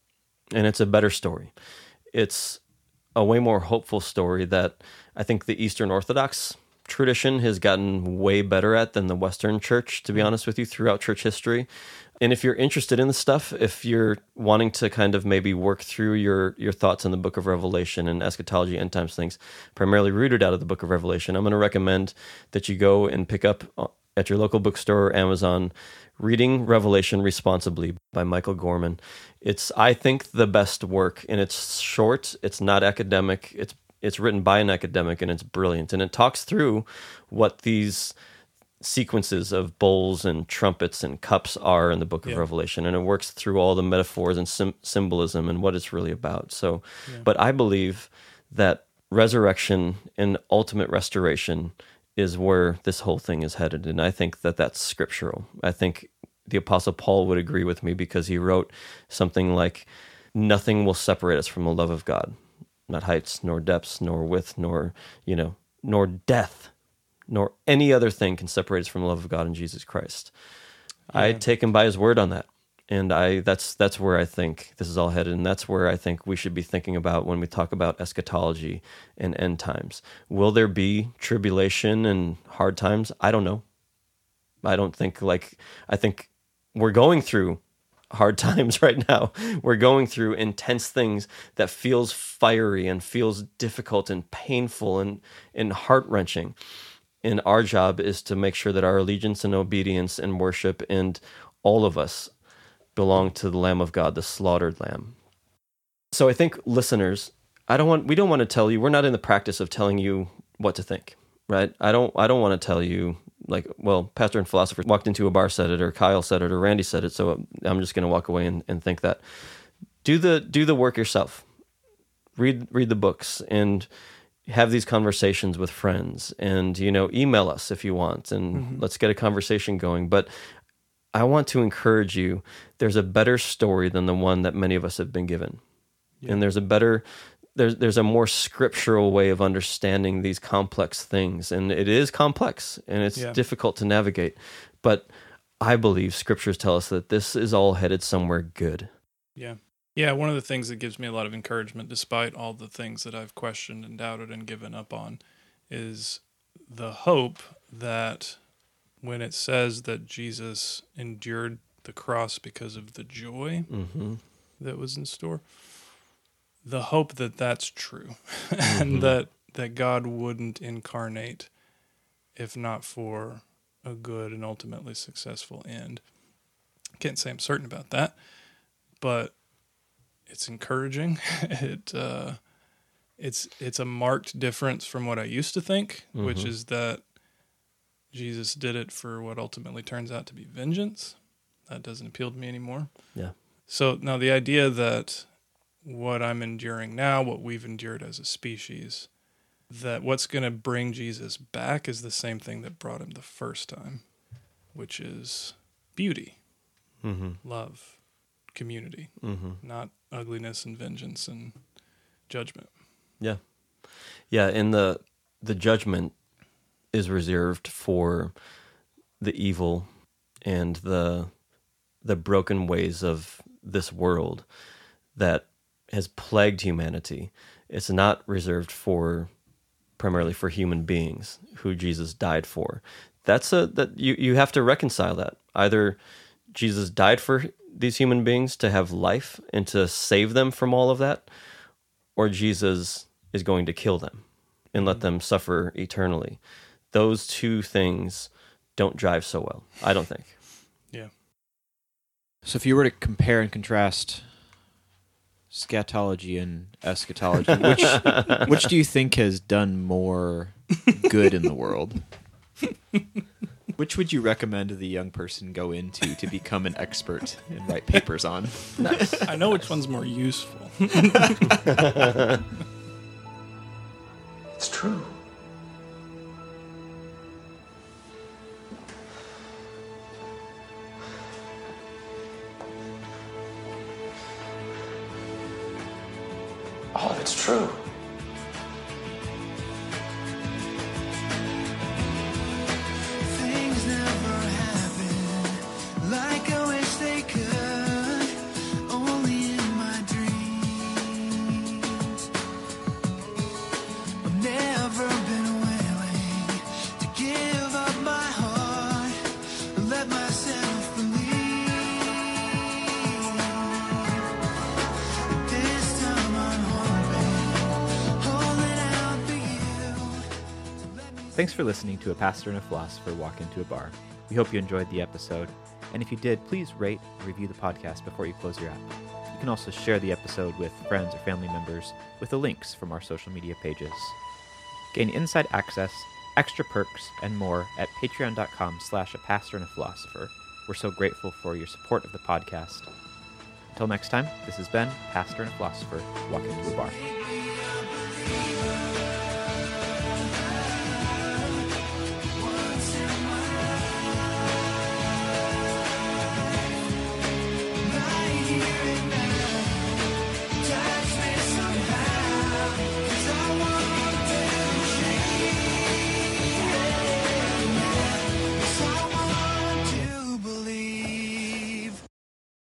Speaker 2: and it's a better story. It's a way more hopeful story that I think the Eastern Orthodox tradition has gotten way better at than the Western church, to be honest with you, throughout church history. And if you're interested in the stuff, if you're wanting to kind of maybe work through your, your thoughts in the book of Revelation and eschatology, end times things, primarily rooted out of the book of Revelation, I'm going to recommend that you go and pick up at your local bookstore or Amazon, Reading Revelation Responsibly by Michael Gorman. It's, I think, the best work, and it's short, it's not academic, it's it's written by an academic, and it's brilliant. And it talks through what these sequences of bowls and trumpets and cups are in the book of
Speaker 3: Yeah.
Speaker 2: Revelation, and it works through all the metaphors and sim- symbolism and what it's really about. So,
Speaker 3: Yeah.
Speaker 2: but I believe that resurrection and ultimate restoration is where this whole thing is headed, and I think that that's scriptural. I think the Apostle Paul would agree with me, because he wrote something like, "Nothing will separate us from the love of God, not heights, nor depths, nor width, nor, you know, nor death, nor any other thing can separate us from the love of God in Jesus Christ."
Speaker 3: Yeah.
Speaker 2: I take him by his word on that. And I that's that's where I think this is all headed, and that's where I think we should be thinking about when we talk about eschatology and end times. Will there be tribulation and hard times? I don't know. I don't think like, I think we're going through hard times right now. We're going through intense things that feels fiery and feels difficult and painful and, and heart-wrenching. And our job is to make sure that our allegiance and obedience and worship and all of us belong to the Lamb of God, the slaughtered Lamb. So I think listeners, I don't want, we don't want to tell you, we're not in the practice of telling you what to think, right? I don't, I don't want to tell you like, well, Pastor and Philosopher walked into a bar, said it, or Kyle said it, or Randy said it. So I'm just going to walk away and, and think that. Do the, do the work yourself. Read, read the books and have these conversations with friends, and, you know, email us if you want, and mm-hmm. let's get a conversation going. But I want to encourage you, there's a better story than the one that many of us have been given. Yeah. And there's a better, there's, there's a more scriptural way of understanding these complex things. And it is complex and it's yeah. difficult to navigate. But I believe scriptures tell us that this is all headed somewhere good.
Speaker 3: Yeah. Yeah, one of the things that gives me a lot of encouragement, despite all the things that I've questioned and doubted and given up on, is the hope that when it says that Jesus endured the cross because of the joy mm-hmm. that was in store, the hope that that's true, mm-hmm. and that, that God wouldn't incarnate if not for a good and ultimately successful end. Can't say I'm certain about that, but it's encouraging. It uh, it's it's a marked difference from what I used to think, mm-hmm. which is that Jesus did it for what ultimately turns out to be vengeance. That doesn't appeal to me anymore.
Speaker 2: Yeah.
Speaker 3: So now the idea that what I'm enduring now, what we've endured as a species, that what's going to bring Jesus back is the same thing that brought him the first time, which is beauty, mm-hmm. love, community, mm-hmm. not ugliness and vengeance and judgment.
Speaker 2: Yeah. Yeah, and the the judgment is reserved for the evil and the the broken ways of this world that has plagued humanity. It's not reserved for primarily for human beings who Jesus died for. That's a that you, you have to reconcile that. Either Jesus died for these human beings to have life and to save them from all of that, or Jesus is going to kill them and let them suffer eternally. Those two things don't jive so well, I don't think.
Speaker 3: Yeah.
Speaker 1: So if you were to compare and contrast scatology and eschatology, which which do you think has done more good in the world? Which would you recommend the young person go into to become an expert and write papers on?
Speaker 3: Nice. I know which one's more useful.
Speaker 5: It's true. All of it's true.
Speaker 6: Things never happen like I wish they could, only in my dreams. I've never been willing to give up my heart and let myself believe. This time I'm hoping, holding out for you to let me.
Speaker 7: Thanks for listening to A Pastor and a Philosopher Walk Into a Bar. We hope you enjoyed the episode, and if you did, please rate and review the podcast before you close your app. You can also share the episode with friends or family members with the links from our social media pages. Gain inside access, extra perks, and more at patreon.com slash a pastor and a philosopher. We're so grateful for your support of the podcast. Until next time, this has been Pastor and a Philosopher Walk Into a Bar.